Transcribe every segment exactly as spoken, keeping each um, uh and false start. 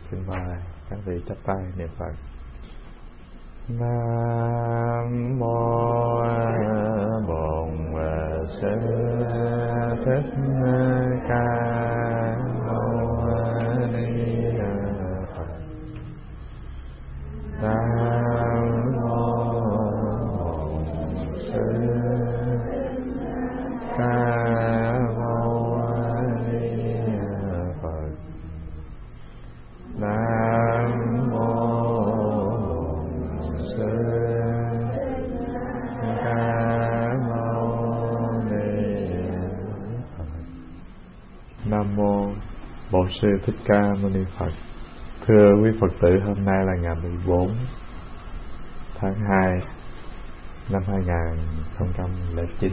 Xin mời các vị chắp tay niệm Phật. Nam mô Bổn Sư Thích Ca Mâu Ni Phật. Nam mô Bổn Sư Ca Mâu Ni Phật. Nam mô Bổn Sư Ca Mâu Ni Phật. Nam mô Bổn Sư Thích Ca Mâu Ni Phật. Thưa quý Phật tử, hôm nay là ngày mười bốn tháng hai năm hai nghìn không trăm lẻ chín.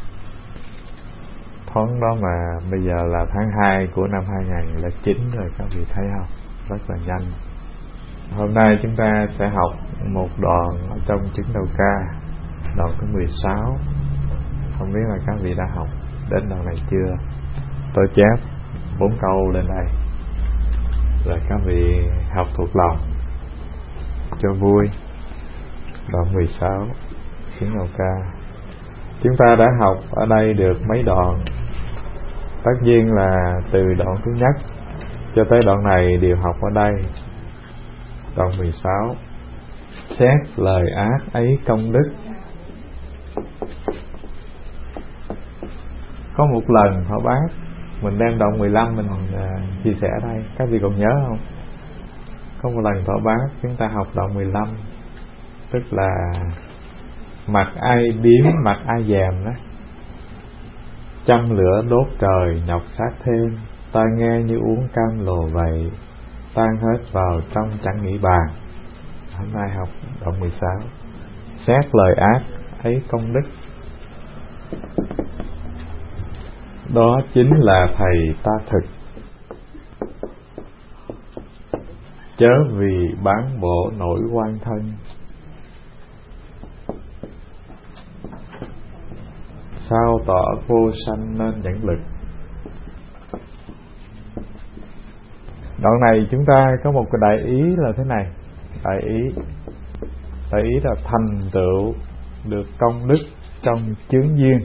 Thoáng đó mà bây giờ là tháng hai của năm hai nghìn không trăm lẻ chín rồi, các vị thấy không? Rất là nhanh. Hôm nay chúng ta sẽ học một đoạn ở trong chứng đầu ca, đoạn thứ mười sáu. Không biết là các vị đã học đến đoạn này chưa? Tôi chép bốn câu lên đây rồi các vị học thuộc lòng cho vui. Đoạn mười sáu chứng đầu ca. Chúng ta đã học ở đây được mấy đoạn. Tất nhiên là từ đoạn thứ nhất cho tới đoạn này đều học ở đây. Đoạn mười sáu. Xét lời ác ấy công đức. Có một lần Phật Bác mình đem đoạn mười lăm mình uh, chia sẻ ở đây, các vị còn nhớ không? Có một lần Phật Bác chúng ta học đoạn mười lăm, tức là mặt ai điếm mặt ai dèm đó. Châm lửa đốt trời nhọc sát thêm, ta nghe như uống cam lồ vậy, tan hết vào trong chẳng nghĩ bàn. Hôm nay học đoạn mười sáu. Xét lời ác ấy công đức. Đó chính là thầy ta thực, chớ vì bán bộ nổi quan thân. Sao tỏ vô sanh nên dẫn lực. Đoạn này chúng ta có một cái đại ý là thế này. Đại ý Đại ý là thành tựu được công đức trong chướng duyên.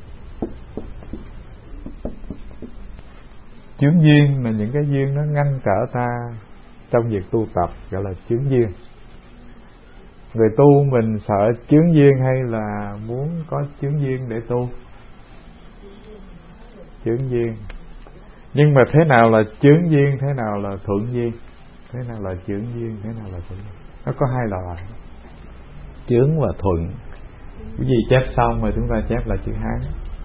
Chướng duyên là những cái duyên nó ngăn trở ta trong việc tu tập, gọi là chướng duyên. Người tu mình sợ chướng duyên hay là muốn có chướng duyên để tu? Chướng duyên. Nhưng mà thế nào là chướng duyên, thế nào là thuận duyên? Thế nào là chướng duyên, thế nào là thuận duyên? Nó có hai loại, chướng và thuận. Cái gì chép xong rồi chúng ta chép là chữ Hán.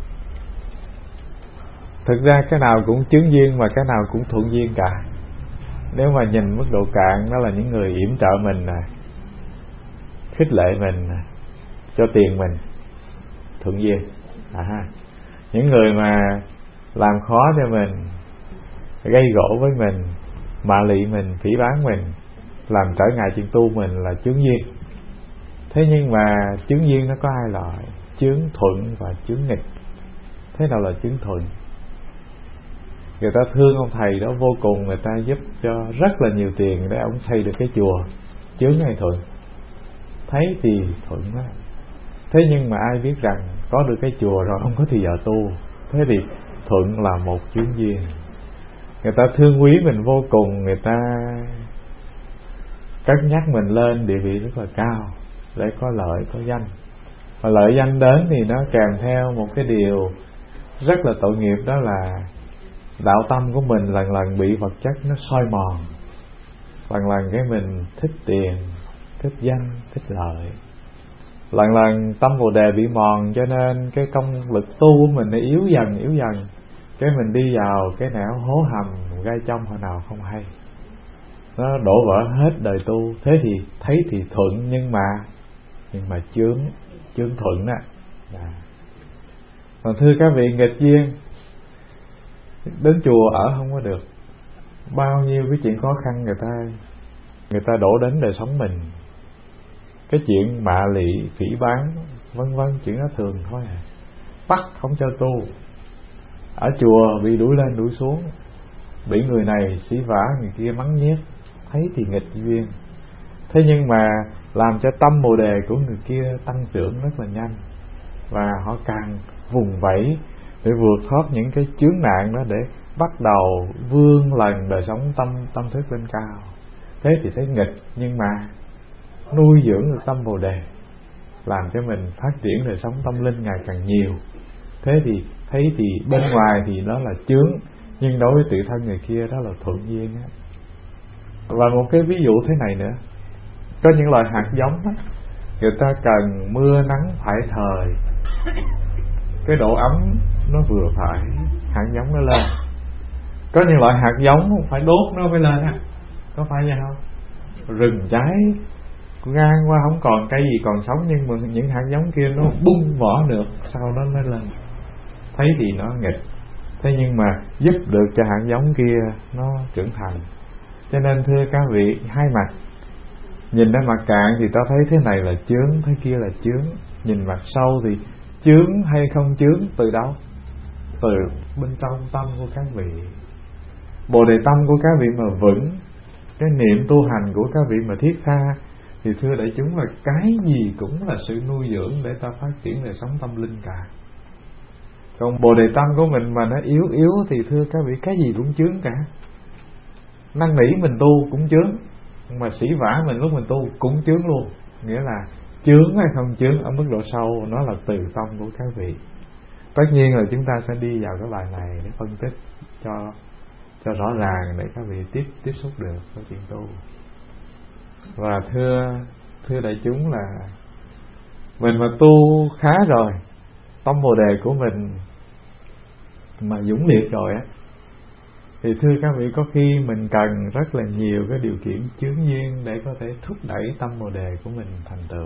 Thực ra cái nào cũng chướng duyên và cái nào cũng thuận duyên cả. Nếu mà nhìn mức độ cạn, đó là những người yểm trợ mình nè, khích lệ mình, cho tiền mình, thuận duyên. À, những người mà làm khó cho mình, gây gỗ với mình, mạ lị mình, phỉ báng mình, làm trở ngại chuyện tu mình là chướng duyên. Thế nhưng mà chướng duyên nó có hai loại, chướng thuận và chướng nghịch. Thế nào là chướng thuận? Người ta thương ông thầy đó vô cùng, người ta giúp cho rất là nhiều tiền để ông xây được cái chùa. Chướng hay thuận? Thấy thì thuận đó. Thế nhưng mà ai biết rằng có được cái chùa rồi ông có thì giờ tu. Thế thì thuận là một chướng duyên. Người ta thương quý mình vô cùng, người ta cất nhắc mình lên địa vị rất là cao để có lợi, có danh. Và lợi danh đến thì nó kèm theo một cái điều rất là tội nghiệp, đó là đạo tâm của mình lần lần bị vật chất nó soi mòn. Lần lần cái mình thích tiền, thích danh, thích lợi. Lần lần tâm Bồ Đề bị mòn, cho nên cái công lực tu của mình nó yếu dần, yếu dần. Cái mình đi vào cái nẻo hố hầm, gai trong hồi nào không hay. Nó đổ vỡ hết đời tu. Thế thì thấy thì thuận, nhưng mà Nhưng mà chướng, chướng thuận đó. Còn thưa các vị, nghịch duyên. Đến chùa ở không có được. Bao nhiêu cái chuyện khó khăn người ta Người ta đổ đến đời sống mình. Cái chuyện mạ lị, phỉ báng, vân vân, chuyện đó thường thôi à. Bắt không cho tu. Ở chùa bị đuổi lên đuổi xuống, bị người này xỉ vả, người kia mắng nhiếc, thấy thì nghịch duyên. Thế nhưng mà làm cho tâm bồ đề của người kia tăng trưởng rất là nhanh, và họ càng vùng vẫy để vượt thoát những cái chướng nạn đó, để bắt đầu vươn lần đời sống tâm tâm thức lên cao. Thế thì thấy nghịch, nhưng mà nuôi dưỡng được tâm bồ đề, làm cho mình phát triển đời sống tâm linh ngày càng nhiều. Thế thì thấy thì bên ngoài thì đó là chướng, nhưng đối với tự thân người kia đó là thuận duyên á. Và một cái ví dụ thế này nữa, có những loại hạt giống đó, người ta cần mưa nắng phải thời, cái độ ấm nó vừa phải, hạt giống nó lên. Có những loại hạt giống phải đốt nó mới lên á, có phải vậy không? Rừng cháy ngang qua không còn cây gì còn sống, nhưng mà những hạt giống kia nó bung vỏ được, sau đó nó lên. Thấy thì nó nghịch, thế nhưng mà giúp được cho hạt giống kia nó trưởng thành. Cho nên thưa các vị, hai mặt. Nhìn đến mặt cạn thì ta thấy thế này là chướng, thế kia là chướng. Nhìn mặt sâu thì chướng hay không chướng từ đâu? Từ bên trong tâm của các vị. Bồ đề tâm của các vị mà vững, cái niệm tu hành của các vị mà thiết tha, thì thưa đại chúng là cái gì cũng là sự nuôi dưỡng để ta phát triển đời sống tâm linh cả. Còn bồ đề tâm của mình mà nó yếu yếu thì thưa các vị, cái gì cũng chướng cả. Năn nỉ mình tu cũng chướng, mà sĩ vả mình lúc mình tu cũng chướng luôn. Nghĩa là chướng hay không chướng ở mức độ sâu, nó là từ tâm của các vị. Tất nhiên là chúng ta sẽ đi vào cái bài này để phân tích cho cho rõ ràng, để các vị tiếp tiếp xúc được với chuyện tu. Và thưa thưa đại chúng là mình mà tu khá rồi, tâm bồ đề của mình mà dũng liệt rồi á, thì thưa các vị, có khi mình cần rất là nhiều cái điều kiện chướng duyên để có thể thúc đẩy tâm bồ đề của mình thành tựu.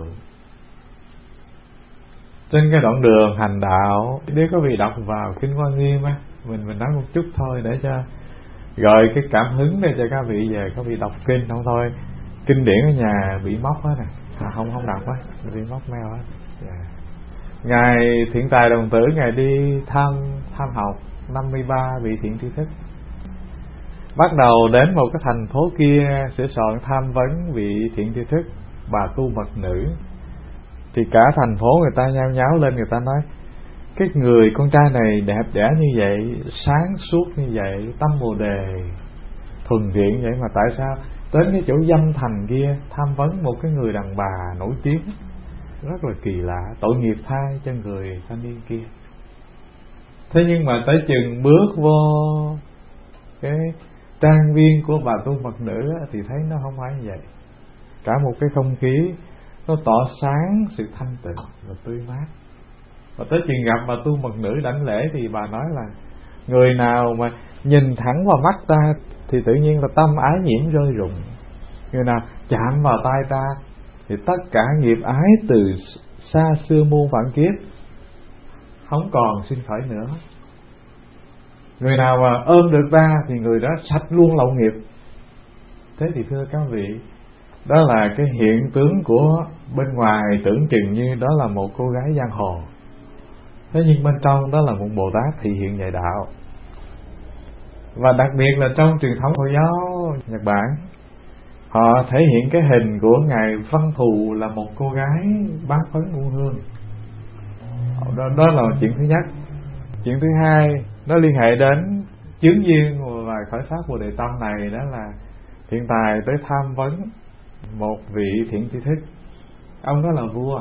Trên cái đoạn đường hành đạo, nếu có vị đọc vào Kinh Hoa Nghiêm á, mình mình nói một chút thôi để cho gợi cái cảm hứng để cho các vị về các vị đọc kinh. Không thôi kinh điển ở nhà bị móc hết nè, à, không không đọc á, bị móc meo hết. Yeah. Ngài Thiện Tài Đồng Tử, ngài đi thăm tham học năm mươi ba vị thiện tri thức, bắt đầu đến một cái thành phố kia sửa soạn tham vấn vị thiện tri thức bà tu mật nữ. Thì cả thành phố người ta nhao nháo lên, người ta nói cái người con trai này đẹp đẽ như vậy, sáng suốt như vậy, tâm bồ đề thuần thiện vậy, mà tại sao đến cái chỗ dâm thành kia tham vấn một cái người đàn bà nổi tiếng? Rất là kỳ lạ, tội nghiệp thay cho người thanh niên kia. Thế nhưng mà tới chừng bước vô cái trang viên của bà tu mật nữ thì thấy nó không phải như vậy. Cả một cái không khí nó tỏ sáng sự thanh tịnh và tươi mát. Và tới chừng gặp bà tu mật nữ đảnh lễ thì bà nói là người nào mà nhìn thẳng vào mắt ta thì tự nhiên là tâm ái nhiễm rơi rụng. Người nào chạm vào tay ta thì tất cả nghiệp ái từ xa xưa muôn vạn kiếp không còn sinh khởi nữa. Người nào mà ôm được ta thì người đó sạch luôn lậu nghiệp. Thế thì thưa các vị, đó là cái hiện tướng của bên ngoài tưởng chừng như đó là một cô gái giang hồ, thế nhưng bên trong đó là một Bồ Tát thị hiện dạy đạo. Và đặc biệt là trong truyền thống Hồi giáo Nhật Bản, họ thể hiện cái hình của ngài Văn Thù là một cô gái bát phấn u hương. Đó, đó là chuyện thứ nhất. Chuyện thứ hai, nó liên hệ đến chướng duyên và khởi phát Bồ đề tâm này, đó là Thiện Tài tới tham vấn một vị thiện tri thức. Ông đó là vua.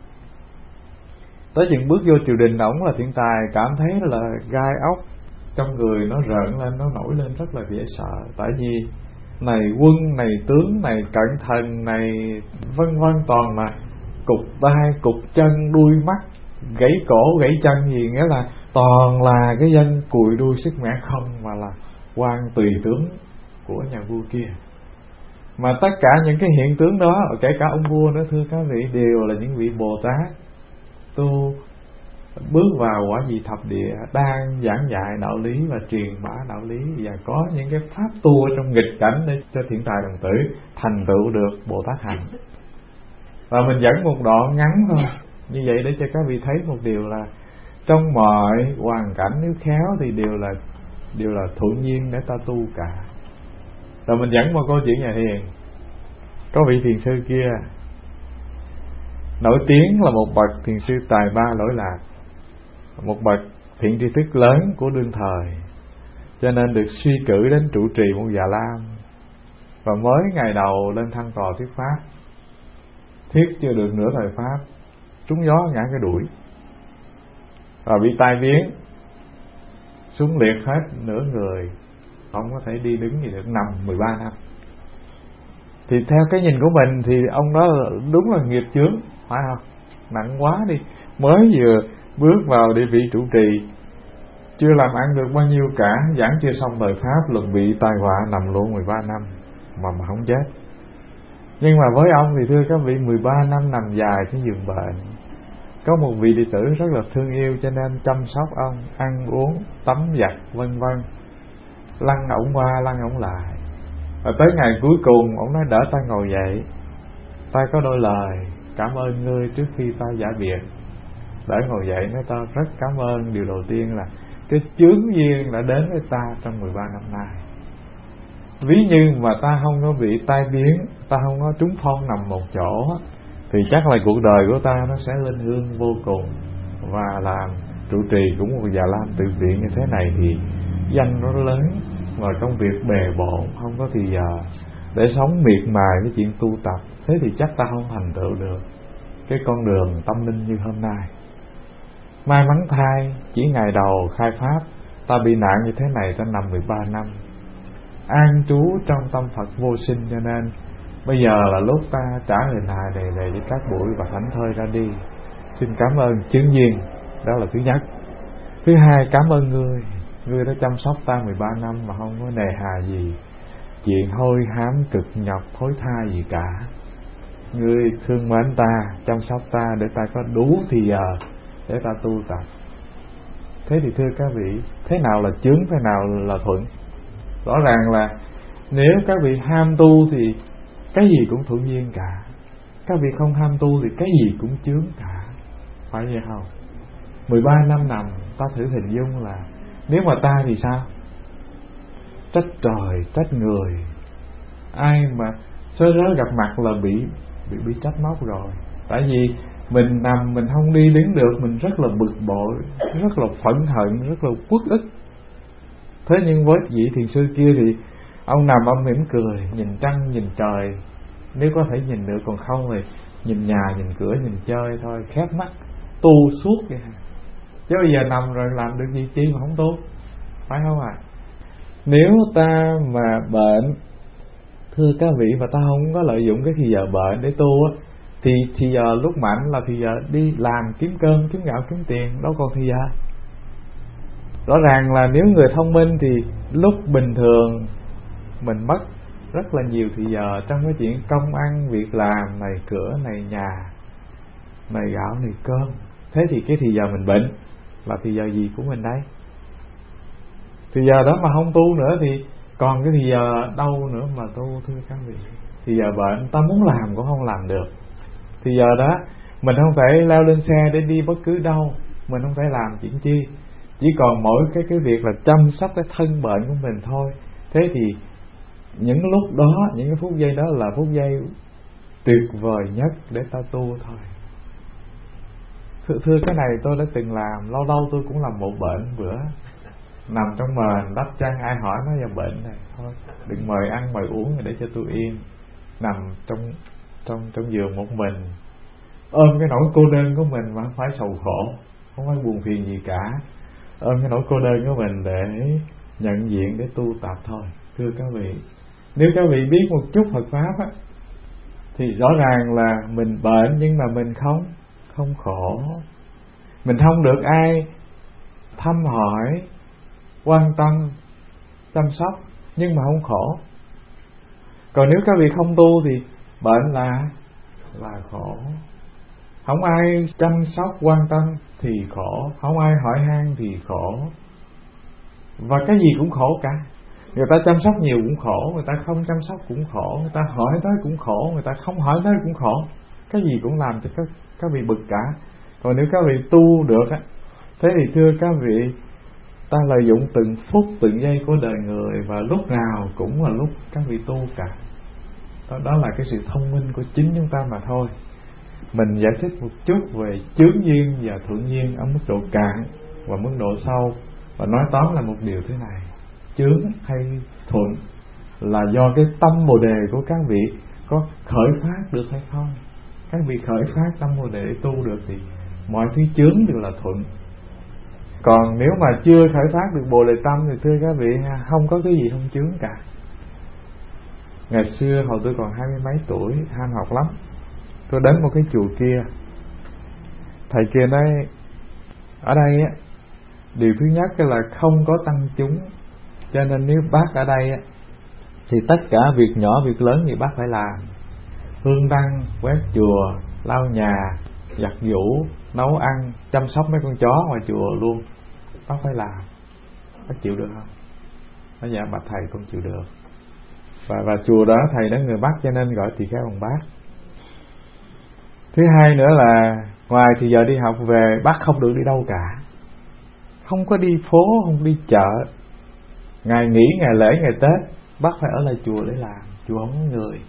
Tới chừng bước vô triều đình, ổng là Thiện Tài cảm thấy là gai ốc trong người nó rợn lên, nó nổi lên rất là dễ sợ. Tại vì này quân, này tướng, này cận thần, này vân vân, toàn là cục tay, cục chân, đuôi mắt, gãy cổ, gãy chân gì, nghĩa là toàn là cái dân cùi đuôi sức mẻ không, mà là quan tùy tướng của nhà vua kia. Mà tất cả những cái hiện tướng đó, kể cả ông vua nữa thưa các vị, đều là những vị Bồ Tát tu bước vào quả vị thập địa, đang giảng dạy đạo lý và truyền bá đạo lý, và có những cái pháp tu ở trong nghịch cảnh để cho Thiện Tài Đồng Tử thành tựu được Bồ Tát hành. Và mình dẫn một đoạn ngắn thôi như vậy để cho các vị thấy một điều là trong mọi hoàn cảnh nếu khéo thì đều là đều là thuận duyên để ta tu cả. Rồi mình dẫn một câu chuyện nhà thiền. Có vị thiền sư kia nổi tiếng là một bậc thiền sư tài ba lỗi lạc, một bậc thiện tri thức lớn của đương thời, cho nên được suy cử đến trụ trì một Già Lam. Và mới ngày đầu lên thăng tòa thuyết pháp, thuyết chưa được nửa thời pháp, trúng gió ngã cái đuổi, và bị tai biến, súng liệt hết nửa người, không có thể đi đứng gì được, nằm mười ba năm. Thì theo cái nhìn của mình thì ông đó đúng là nghiệp chướng, phải không? Nặng quá đi, mới vừa bước vào địa vị trụ trì, chưa làm ăn được bao nhiêu cả, giảng chưa xong lời pháp luật bị tai họa nằm luôn mười ba năm mà mà không chết. Nhưng mà với ông thì thưa các vị, mười ba năm nằm dài trên giường bệnh, có một vị đệ tử rất là thương yêu cho nên chăm sóc ông, ăn uống, tắm giặt vân vân, lăn ổng qua lăn ổng lại. Và tới ngày cuối cùng ông nói đỡ ta ngồi dậy, ta có đôi lời cảm ơn ngươi trước khi ta giả biệt. Đỡ ngồi dậy nói ta rất cảm ơn, điều đầu tiên là cái chướng duyên đã đến với ta trong mười ba năm nay. Ví như mà ta không có bị tai biến, ta không có trúng phong nằm một chỗ, thì chắc là cuộc đời của ta nó sẽ lên hương vô cùng. Và làm trụ trì cũng một Già Lam tự viện như thế này thì danh nó lớn, và công việc bề bộn, không có thì giờ để sống miệt mài với chuyện tu tập. Thế thì chắc ta không thành tựu được cái con đường tâm linh như hôm nay. May mắn thay, chỉ ngày đầu khai pháp ta bị nạn như thế này, ta nằm mười ba năm an trú trong tâm Phật vô sinh. Cho nên bây giờ là lúc ta trả hình hài đề đề với các buổi và thảnh thơi ra đi. Xin cảm ơn chướng duyên, đó là thứ nhất. Thứ hai, cảm ơn ngươi, ngươi đã chăm sóc ta mười ba năm mà không có nề hà gì chuyện hôi hám cực nhọc thối tha gì cả. Ngươi thương mến ta, chăm sóc ta để ta có đủ thì giờ để ta tu tập. Thế thì thưa các vị, thế nào là chướng, thế nào là thuận? Rõ ràng là nếu các vị ham tu thì cái gì cũng thuận duyên cả, các vị không ham tu thì cái gì cũng chướng cả, phải vậy không? Mười ba năm nằm, ta thử hình dung là nếu mà ta thì sao? Trách trời, trách người, ai mà sơ rớ gặp mặt là bị bị bị trách móc rồi. Tại vì mình nằm mình không đi đứng được, mình rất là bực bội, rất là phẫn hận, rất là uất ức. Thế nhưng với vị thiền sư kia thì ông nằm ông mỉm cười, nhìn trăng nhìn trời, nếu có thể nhìn được, còn không thì nhìn nhà nhìn cửa nhìn chơi thôi, khép mắt tu suốt vậy. Chứ bây giờ nằm rồi làm được gì chi mà không tu, phải không ạ? À? Nếu ta mà bệnh, thưa các vị, và ta không có lợi dụng cái thì giờ bệnh để tu á, thì thì giờ lúc mạnh là thì giờ đi làm kiếm cơm kiếm gạo kiếm tiền, đâu còn thì giờ. Rõ ràng là nếu người thông minh thì lúc bình thường mình mất rất là nhiều thì giờ trong cái chuyện công ăn việc làm, này cửa này nhà, này gạo này cơm. Thế thì cái thì giờ mình bệnh là thì giờ gì của mình đấy? Thì giờ đó mà không tu nữa thì còn cái thì giờ đâu nữa mà tu, thưa các vị. Thì giờ bệnh ta muốn làm cũng không làm được. Thì giờ đó mình không thể leo lên xe để đi bất cứ đâu, mình không thể làm chuyện chi, chỉ còn mỗi cái cái việc là chăm sóc cái thân bệnh của mình thôi. Thế thì những lúc đó, những cái phút giây đó là phút giây tuyệt vời nhất để ta tu thôi. Thưa, thưa cái này tôi đã từng làm, lâu lâu tôi cũng làm một bệnh bữa, nằm trong mền đắp chăn, ai hỏi nói là bệnh này thôi, đừng mời ăn mời uống để cho tôi yên. Nằm trong trong trong giường một mình, ôm cái nỗi cô đơn của mình mà không phải sầu khổ, không phải buồn phiền gì cả, ôm cái nỗi cô đơn của mình để nhận diện, để tu tập thôi. Thưa các vị, nếu các vị biết một chút Phật pháp á, thì rõ ràng là mình bệnh nhưng mà mình không không khổ, mình không được ai thăm hỏi, quan tâm, chăm sóc, nhưng mà không khổ. Còn nếu các vị không tu thì bệnh là là khổ, không ai chăm sóc quan tâm thì khổ, không ai hỏi han thì khổ, và cái gì cũng khổ cả. Người ta chăm sóc nhiều cũng khổ, người ta không chăm sóc cũng khổ, người ta hỏi tới cũng khổ, người ta không hỏi tới cũng khổ. Cái gì cũng làm cho các, các vị bực cả. Còn nếu các vị tu được á, thế thì thưa các vị, Ta lợi dụng từng phút từng giây của đời người, và lúc nào cũng là lúc các vị tu cả. Đó, đó là cái sự thông minh của chính chúng ta mà thôi. Mình giải thích một chút về chướng duyên và thuận duyên ở mức độ cạn và mức độ sâu, và nói tóm là một điều thế này: chướng hay thuận là do cái tâm Bồ Đề của các vị có khởi phát được hay không. Các vị khởi phát tâm Bồ Đề để tu được thì mọi thứ chướng đều là thuận. Còn nếu mà chưa khởi phát được Bồ Đề tâm thì thưa các vị, không có cái gì không chướng cả. Ngày xưa hồi tôi còn hai mươi mấy tuổi, ham học lắm, tôi đến một cái chùa kia. Thầy kia nói ở đây á, điều thứ nhất là không có tăng chúng, cho nên nếu bác ở đây á, thì tất cả việc nhỏ việc lớn gì bác phải làm: hương đăng, quét chùa, lau nhà, giặt giũ, nấu ăn, chăm sóc mấy con chó ngoài chùa luôn, bác phải làm. Bác chịu được không? Nói dạ bạch thầy con chịu được. Và, và chùa đó thầy đó người Bắc cho nên gọi tỳ kheo bằng bác. Thứ hai nữa là ngoài thì giờ đi học về bác không được đi đâu cả, không có đi phố, không đi chợ. Ngày nghỉ, ngày lễ, ngày Tết bác phải ở lại chùa để làm. Chùa không có người,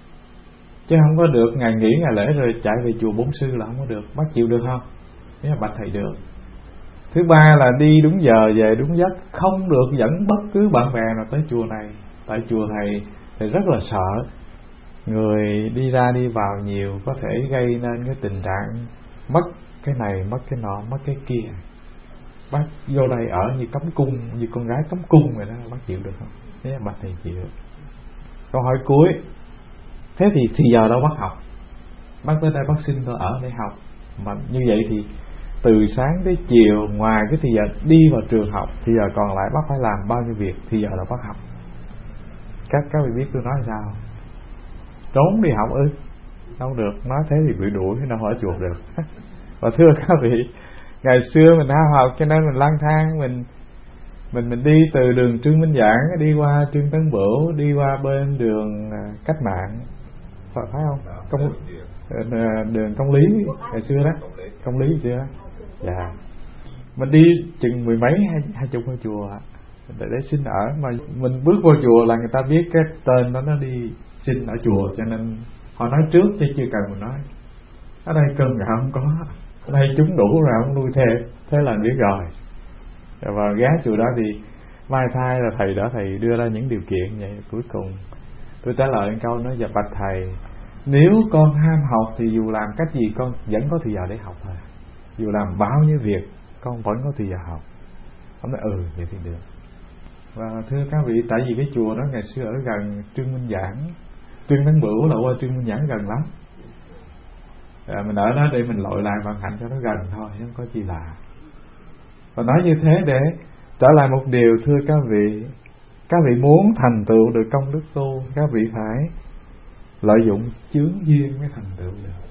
chứ không có được ngày nghỉ ngày lễ rồi chạy về chùa Bổn Sư là không có được. Bác chịu được không? Nếu mà bạch thầy được. Thứ ba là đi đúng giờ về đúng giấc, không được dẫn bất cứ bạn bè nào tới chùa này. Tại chùa thầy thì rất là sợ người đi ra đi vào nhiều, có thể gây nên cái tình trạng mất cái này, mất cái nọ, mất cái kia. Bác vô đây ở như cấm cung, như con gái cấm cung vậy đó. Bác chịu được không? Thế bác thầy chịu. Câu hỏi cuối: thế thì thì giờ đâu bác học? Bác tới đây bác xin tôi ở để học. Mà như vậy thì từ sáng tới chiều, ngoài cái thì giờ đi vào trường học, thì giờ còn lại bác phải làm bao nhiêu việc? Thì giờ là bác học. Các các vị biết tôi nói sao? Trốn đi học ư? Đâu được. Nói thế thì bị đuổi, đâu ở chùa được. Và thưa các vị, ngày xưa mình ham học cho nên mình lang thang, mình mình mình đi từ đường Trương Minh Giảng đi qua Trương Tấn Bửu, đi qua bên đường Cách Mạng, phải, phải không? Công, đường Công Lý ngày xưa đó, Công Lý ngày xưa đó. Dạ. Mình đi chừng mười mấy hai, hai chục ngôi chùa để, để xin ở, mà mình bước vô chùa là người ta biết cái tên đó nó đi xin ở chùa, cho nên họ nói trước chứ chưa cần mình nói. Ở đây cơm gạo không có, ở đây chúng đủ rồi không nuôi thêm, thế là biết rồi. Và ghé chùa đó thì mai thai là thầy đó, thầy đưa ra những điều kiện vậy. Cuối cùng tôi trả lời câu nói: dạ bạch thầy, nếu con ham học thì dù làm cách gì con vẫn có thời giờ để học thôi. Dù làm bao nhiêu việc con vẫn có thời giờ học. Ông nói ừ vậy thì được. Và thưa các vị, tại vì cái chùa đó ngày xưa ở gần Trương Minh Giảng, Trương Tấn Bửu là qua Trương Minh Giảng gần lắm. À, mình ở đó để mình lội lại vận hạnh cho nó gần thôi, không có chi lạ. Và nói như thế để trở lại một điều, thưa các vị, các vị muốn thành tựu được công đức tu, các vị phải lợi dụng chướng duyên mới thành tựu được.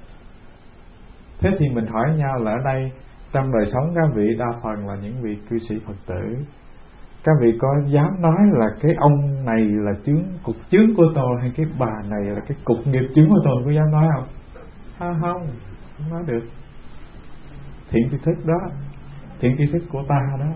Thế thì mình hỏi nhau là ở đây trong đời sống các vị đa phần là những vị cư sĩ Phật tử, các vị có dám nói là cái ông này là chướng, cục chướng của tôi, hay cái bà này là cái cục nghiệp chướng của tôi, có dám nói không? À, không, không nói được. Thiện tri thức đó, thiện tri thức của ta đó.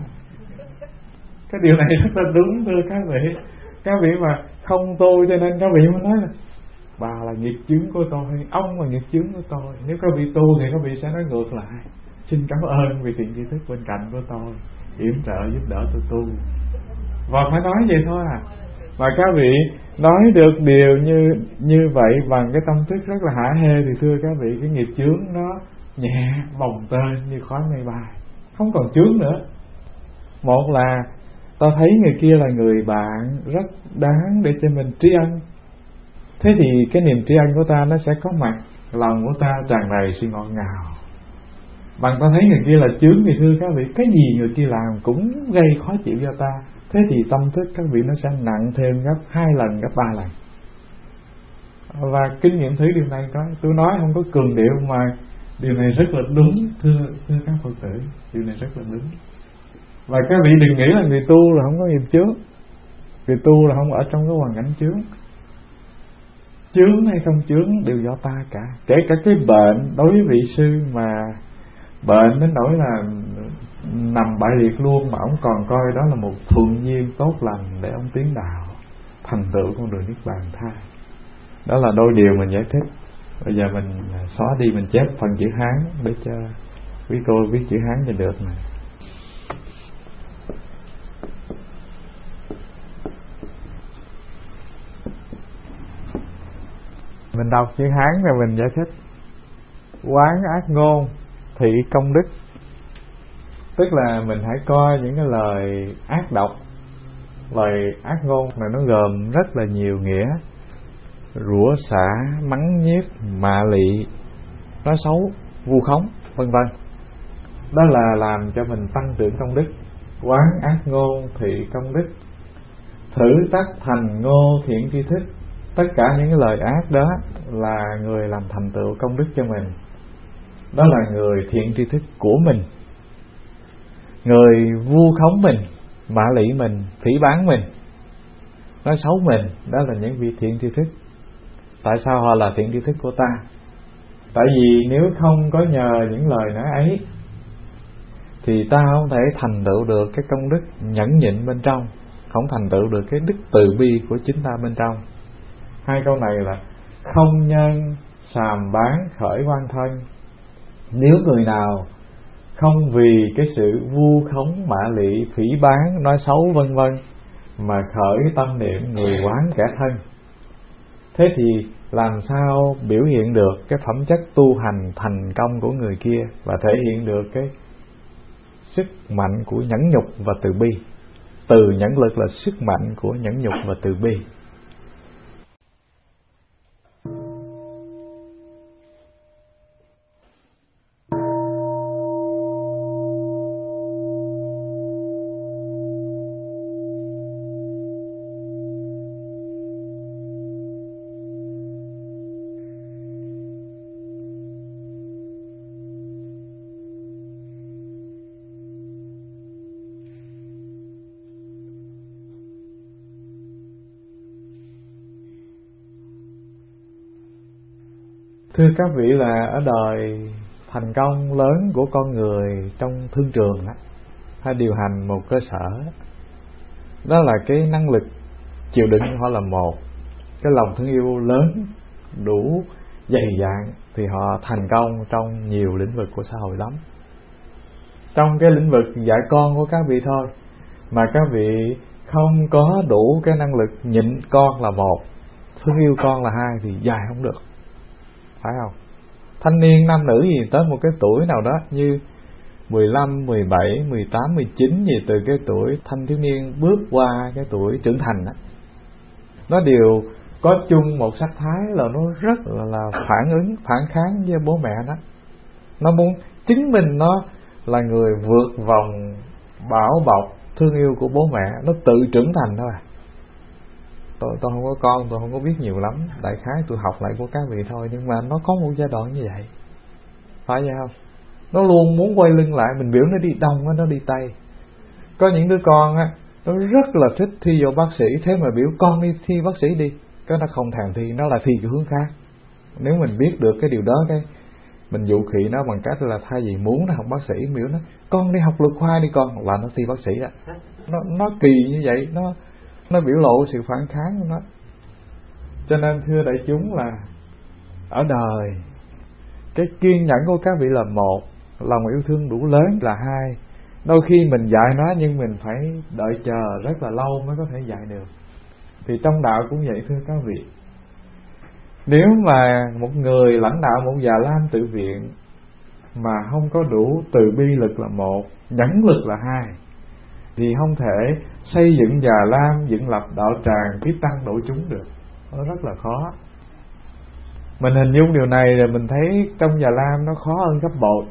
Cái điều này rất là đúng, thưa các vị. Các vị mà không tu cho nên các vị mới nói là bà là nghiệp chướng của tôi, ông là nghiệp chướng của tôi. Nếu các vị tu thì các vị sẽ nói ngược lại: xin cảm ơn vì thiện tri thức bên cạnh của tôi, yểm trợ giúp đỡ tôi tu. Và phải nói vậy thôi à. Mà các vị nói được điều như như vậy bằng cái tâm thức rất là hả hê thì thưa các vị, cái nghiệp chướng nó nhẹ bồng tên như khói mây bay, không còn chướng nữa. Một là ta thấy người kia là người bạn rất đáng để cho mình tri ân. Thế thì cái niềm tri ân của ta nó sẽ có mặt, lòng của ta tràn đầy sự ngọt ngào. Bằng ta thấy người kia là chướng thì thưa các vị, cái gì người kia làm cũng gây khó chịu cho ta. Thế thì tâm thức các vị nó sẽ nặng thêm gấp hai lần, gấp ba lần. Và kinh nghiệm thử điều này coi, tôi nói không có cường điệu mà điều này rất là đúng, thưa thưa các Phật tử, điều này rất là đúng. Và các vị đừng nghĩ là người tu là không có nghiệp chướng, người tu là không ở trong cái hoàn cảnh chướng. Chướng hay không chướng đều do ta cả. Kể cả cái bệnh, đối với vị sư mà bệnh đến nỗi là nằm bại liệt luôn, mà ông còn coi đó là một thuận duyên tốt lành để ông tiến đạo thành tựu con đường niết bàn thai. Đó là đôi điều mình giải thích. Bây giờ mình xóa đi, mình chép phần chữ Hán để cho quý cô viết chữ Hán cho được nè. Mình đọc chữ Hán rồi mình giải thích. Quán ác ngôn, thị công đức. Tức là mình hãy coi những cái lời ác độc. Lời ác ngôn này nó gồm rất là nhiều nghĩa: rủa xả, mắng nhiếc, mạ lị, nói xấu, vu khống, vân vân. Đó là làm cho mình tăng trưởng công đức. Quán ác ngôn, thị công đức. Thử tác thành ngô thiện tri thức. Tất cả những cái lời ác đó là người làm thành tựu công đức cho mình. Đó là người thiện tri thức của mình. Người vu khống mình, mạ lị mình, phỉ báng mình, nói xấu mình, đó là những vị thiện tri thức. Tại sao họ là thiện tri thức của ta? Tại vì nếu không có nhờ những lời nói ấy thì ta không thể thành tựu được cái công đức nhẫn nhịn bên trong, không thành tựu được cái đức từ bi của chính ta bên trong. Hai câu này là không nhân sàm bán khởi oan thân. Nếu người nào không vì cái sự vu khống, mạ lị, phỉ báng, nói xấu vân vân mà khởi tâm niệm người oán kẻ thân, thế thì làm sao biểu hiện được cái phẩm chất tu hành thành công của người kia và thể hiện được cái sức mạnh của nhẫn nhục và từ bi? Từ nhẫn lực là sức mạnh của nhẫn nhục và từ bi. Thưa các vị, là ở đời thành công lớn của con người trong thương trường đó, hay điều hành một cơ sở, đó là cái năng lực chịu đựng của họ là một, cái lòng thương yêu lớn đủ dày dạn thì họ thành công trong nhiều lĩnh vực của xã hội lắm. Trong cái lĩnh vực dạy con của các vị thôi mà các vị không có đủ cái năng lực nhịn con là một, thương yêu con là hai thì dạy không được, phải không? Thanh niên nam nữ gì tới một cái tuổi nào đó như mười lăm, mười bảy, mười tám, mười chín gì, từ cái tuổi thanh thiếu niên bước qua cái tuổi trưởng thành đó, nó đều có chung một sắc thái là nó rất là, là phản ứng, phản kháng với bố mẹ đó. Nó muốn chứng minh nó là người vượt vòng bảo bọc thương yêu của bố mẹ, nó tự trưởng thành thôi. Tôi, tôi không có con, tôi không có biết nhiều lắm, đại khái tôi học lại của các vị thôi, nhưng mà nó có một giai đoạn như vậy, phải vậy không? Nó luôn muốn quay lưng lại, mình biểu nó đi đông nó đi tây. Có những đứa con á, nó rất là thích thi vào bác sĩ, thế mà biểu con đi thi bác sĩ đi, cái nó không thèm thi, nó lại thi cái hướng khác. Nếu mình biết được cái điều đó, cái mình dụ khị nó bằng cách là thay vì muốn nó học bác sĩ, biểu nó con đi học luật khoa đi con, là nó thi bác sĩ đó. Nó nó kỳ như vậy, nó nó biểu lộ sự phản kháng của nó. Cho nên thưa đại chúng, là ở đời cái kiên nhẫn của các vị là một, lòng yêu thương đủ lớn là hai. Đôi khi mình dạy nó nhưng mình phải đợi chờ rất là lâu mới có thể dạy được. Thì trong đạo cũng vậy thưa các vị. Nếu mà một người lãnh đạo một già lam tự viện mà không có đủ từ bi lực là một, nhẫn lực là hai, thì không thể xây dựng già lam, dựng lập đạo tràng, tiếp tăng độ chúng được. Nó rất là khó. Mình hình dung điều này rồi mình thấy trong già lam nó khó hơn gấp bội.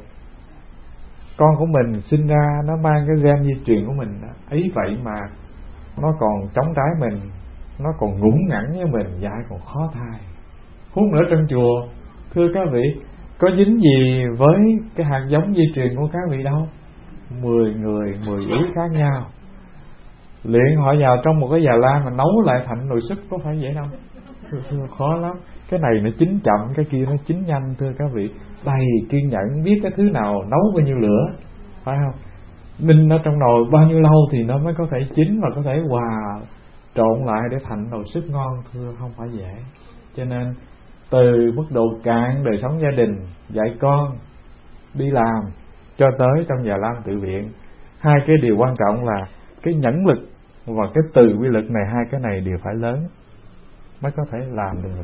Con của mình sinh ra nó mang cái gen di truyền của mình đó. Ấy vậy mà nó còn chống trái mình, nó còn ngủng ngẳng với mình, dạy còn khó thai. Huống nữa trong chùa, thưa các vị, có dính gì với cái hạt giống di truyền của các vị đâu. Mười người, mười ý khác nhau, luyện họ vào trong một cái già lam mà nấu lại thành nồi súp, có phải vậy đâu. Thưa, thưa, khó lắm. Cái này nó chín chậm, cái kia nó chín nhanh thưa các vị. Đầy kiên nhẫn, biết cái thứ nào nấu bao nhiêu lửa, phải không? ninh nó trong nồi bao nhiêu lâu thì nó mới có thể chín và có thể hòa trộn lại để thành nồi súp ngon, thưa không phải dễ. Cho nên từ mức độ cạn đời sống gia đình, dạy con, đi làm, cho tới trong Già Lam Tự Viện, hai cái điều quan trọng là cái nhẫn lực và cái từ bi lực này, hai cái này đều phải lớn mới có thể làm được.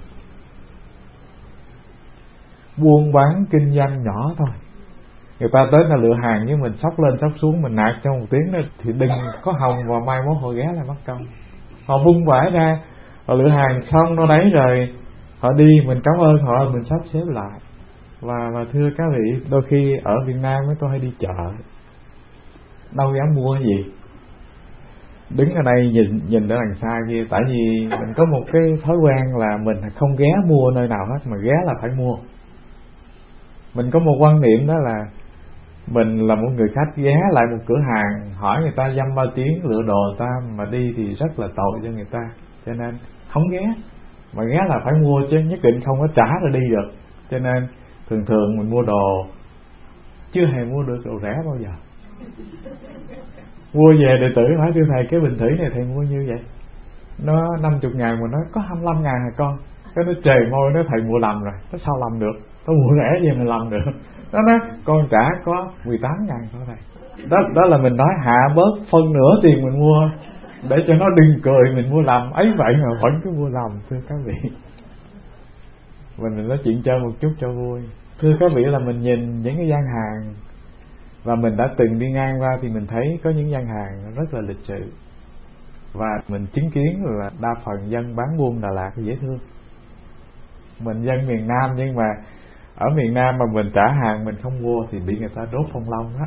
Buôn bán kinh doanh nhỏ thôi, người ta tới là lựa hàng với mình, sóc lên sóc xuống, mình nạt trong một tiếng đó, thì đừng có hòng và mai mốt họ ghé lại mất công. Họ vung vãi ra, họ lựa hàng xong nó đấy rồi họ đi, mình cảm ơn họ, mình sắp xếp lại. Và, và thưa các vị, đôi khi ở Việt Nam tôi hay đi chợ, đâu dám mua gì, đứng ở đây nhìn nhìn ở đằng xa kia. Tại vì mình có một cái thói quen là mình không ghé mua nơi nào hết, mà ghé là phải mua. Mình có một quan niệm đó là mình là một người khách ghé lại một cửa hàng, hỏi người ta dăm ba tiếng lựa đồ ta mà đi thì rất là tội cho người ta, cho nên không ghé. Mà ghé là phải mua chứ, nhất định không có trả rồi đi được. Cho nên thường thường mình mua đồ chưa hề mua được đồ rẻ bao giờ. Mua về đệ tử hỏi thưa thầy, cái bình thủy này thầy mua như vậy, nó năm mươi ngàn mà nó có hai mươi lăm ngàn hả con? Cái nó trề môi, nó thầy mua lầm rồi. Nó sao lầm được, nó mua rẻ gì mà lầm được. Nó nói con trả có mười tám ngàn thôi thầy. Đó, đó là mình nói hạ bớt phân nửa tiền mình mua, để cho nó đừng cười mình mua lầm. Ấy vậy mà vẫn cứ mua lầm, thưa các vị. Mình nói chuyện chơi một chút cho vui. Thưa các vị, là mình nhìn những cái gian hàng, và mình đã từng đi ngang qua thì mình thấy có những gian hàng rất là lịch sự, và mình chứng kiến là đa phần dân bán buôn Đà Lạt dễ thương. Mình dân miền Nam, nhưng mà ở miền Nam mà mình trả hàng mình không mua thì bị người ta đốt phong long á.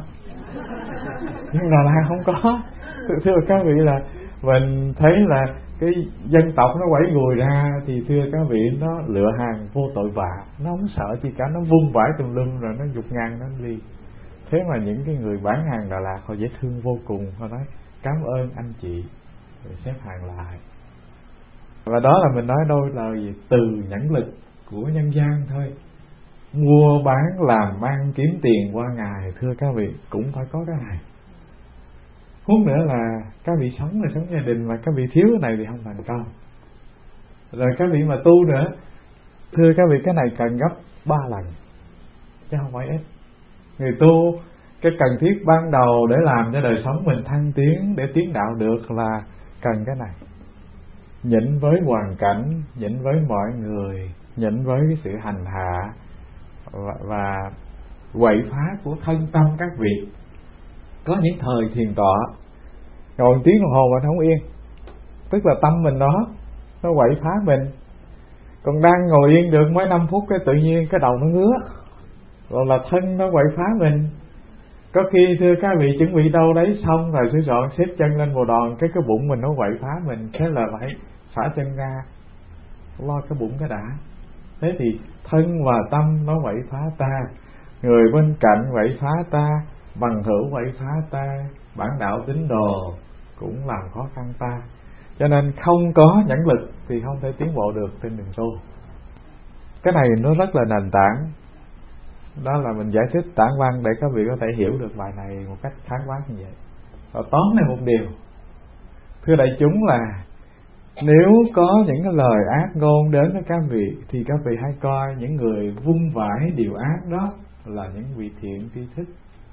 Nhưng Đà Lạt không có. Thưa các vị, là mình thấy là cái dân tộc nó quẩy gùi ra thì thưa các vị, nó lựa hàng vô tội vạ, nó không sợ chi cả, nó vung vãi tùm lum rồi nó dục ngang nó đi. Thế mà những cái người bán hàng Đà Lạt họ dễ thương vô cùng, họ nói cảm ơn anh chị, rồi xếp hàng lại. Và đó là mình nói đôi lời gì? Từ nhẫn lực của nhân gian thôi. Mua bán làm ăn kiếm tiền qua ngày, thưa các vị, cũng phải có cái này. Huống nữa là các vị sống là sống gia đình, mà các vị thiếu cái này thì không thành công. Rồi các vị mà tu nữa, thưa các vị, cái này cần gấp ba lần chứ không phải ít. Người tu, cái cần thiết ban đầu để làm cho đời sống mình thăng tiến, để tiến đạo được là cần cái này. Nhịn với hoàn cảnh, nhịn với mọi người, nhịn với cái sự hành hạ và, và quậy phá của thân tâm các vị. Có những thời thiền tọa ngồi một tiếng đồng hồ mà không yên, tức là tâm mình đó nó quậy phá mình. Còn đang ngồi yên được mấy năm phút cái tự nhiên cái đầu nó ngứa, rồi là thân nó quậy phá mình. Có khi thưa các vị chuẩn bị đâu đấy xong rồi sửa soạn xếp chân lên bồ đòn, cái cái bụng mình nó quậy phá mình, thế là phải xả chân ra lo cái bụng cái đã. Thế thì thân và tâm nó quậy phá ta, người bên cạnh quậy phá ta, bằng hữu quậy phá ta, bản đạo tín đồ cũng làm khó khăn ta. Cho nên không có nhẫn lực thì không thể tiến bộ được trên đường tu. Cái này nó rất là nền tảng. Đó là mình giải thích tản văn để các vị có thể hiểu được bài này một cách khái quát như vậy. Và tóm lại một điều, thưa đại chúng, là nếu có những cái lời ác ngôn đến với các vị thì các vị hãy coi những người vung vãi điều ác đó là những vị thiện tri thức.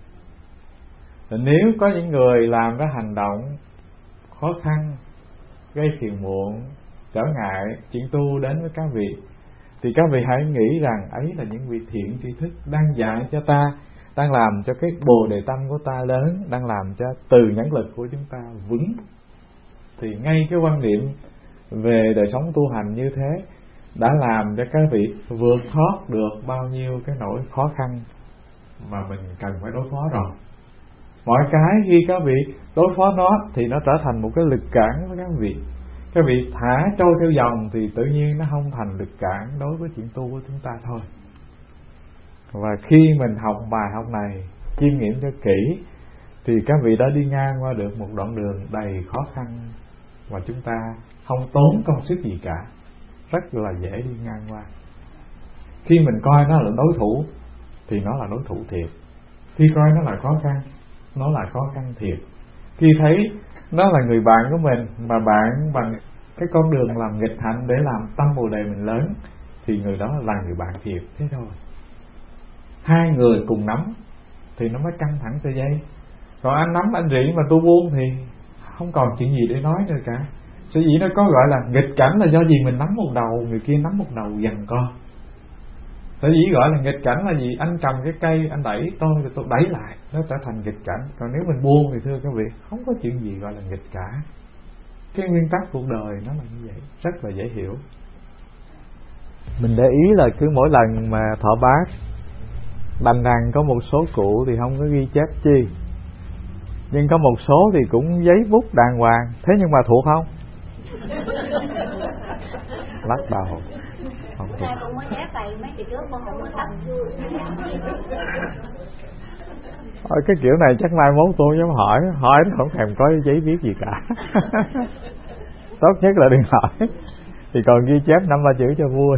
Và nếu có những người làm cái hành động khó khăn, gây phiền muộn, trở ngại chuyện tu đến với các vị, thì các vị hãy nghĩ rằng ấy là những vị thiện tri thức đang dạy cho ta, đang làm cho cái bồ đề tâm của ta lớn, đang làm cho từ nhẫn lực của chúng ta vững. Thì ngay cái quan niệm về đời sống tu hành như thế đã làm cho các vị vượt thoát được bao nhiêu cái nỗi khó khăn mà mình cần phải đối phó rồi. Mọi cái khi các vị đối phó nó thì nó trở thành một cái lực cản với các vị. Các vị thả trôi theo dòng thì tự nhiên nó không thành lực cản đối với chuyện tu của chúng ta thôi. Và khi mình học bài học này, chiêm nghiệm cho kỹ, thì các vị đã đi ngang qua được một đoạn đường đầy khó khăn và chúng ta không tốn công sức gì cả, rất là dễ đi ngang qua. Khi mình coi nó là đối thủ thì nó là đối thủ thiệt, khi coi nó là khó khăn nó là có can thiệp. Khi thấy nó là người bạn của mình mà bạn bằng cái con đường làm nghịch hạnh để làm tâm bồ đề mình lớn, thì người đó là người bạn thiệt. Thế thôi, hai người cùng nắm thì nó mới căng thẳng sợi dây. Còn anh nắm anh rỉ mà tôi buông thì không còn chuyện gì để nói nữa cả. Sở dĩ nó có gọi là nghịch cảnh là do gì mình nắm một đầu, người kia nắm một đầu giằng co. Sở dĩ gọi là nghịch cảnh là gì? Anh cầm cái cây anh đẩy tôi thì tôi đẩy lại, nó trở thành nghịch cảnh. Còn nếu mình buông thì thưa các vị, không có chuyện gì gọi là nghịch cả. Cái nguyên tắc cuộc đời nó là như vậy, rất là dễ hiểu. Mình để ý là cứ mỗi lần mà thọ bát, đành rằng có một số cụ thì không có ghi chép chi, nhưng có một số thì cũng giấy bút đàng hoàng. Thế nhưng mà thuộc không? Lắc đầu không thuộc. Thôi cái kiểu này chắc mai mốt tôi dám hỏi, hỏi nó không thèm có giấy viết gì cả. Tốt nhất là đừng hỏi, thì còn ghi chép năm ba chữ cho vui.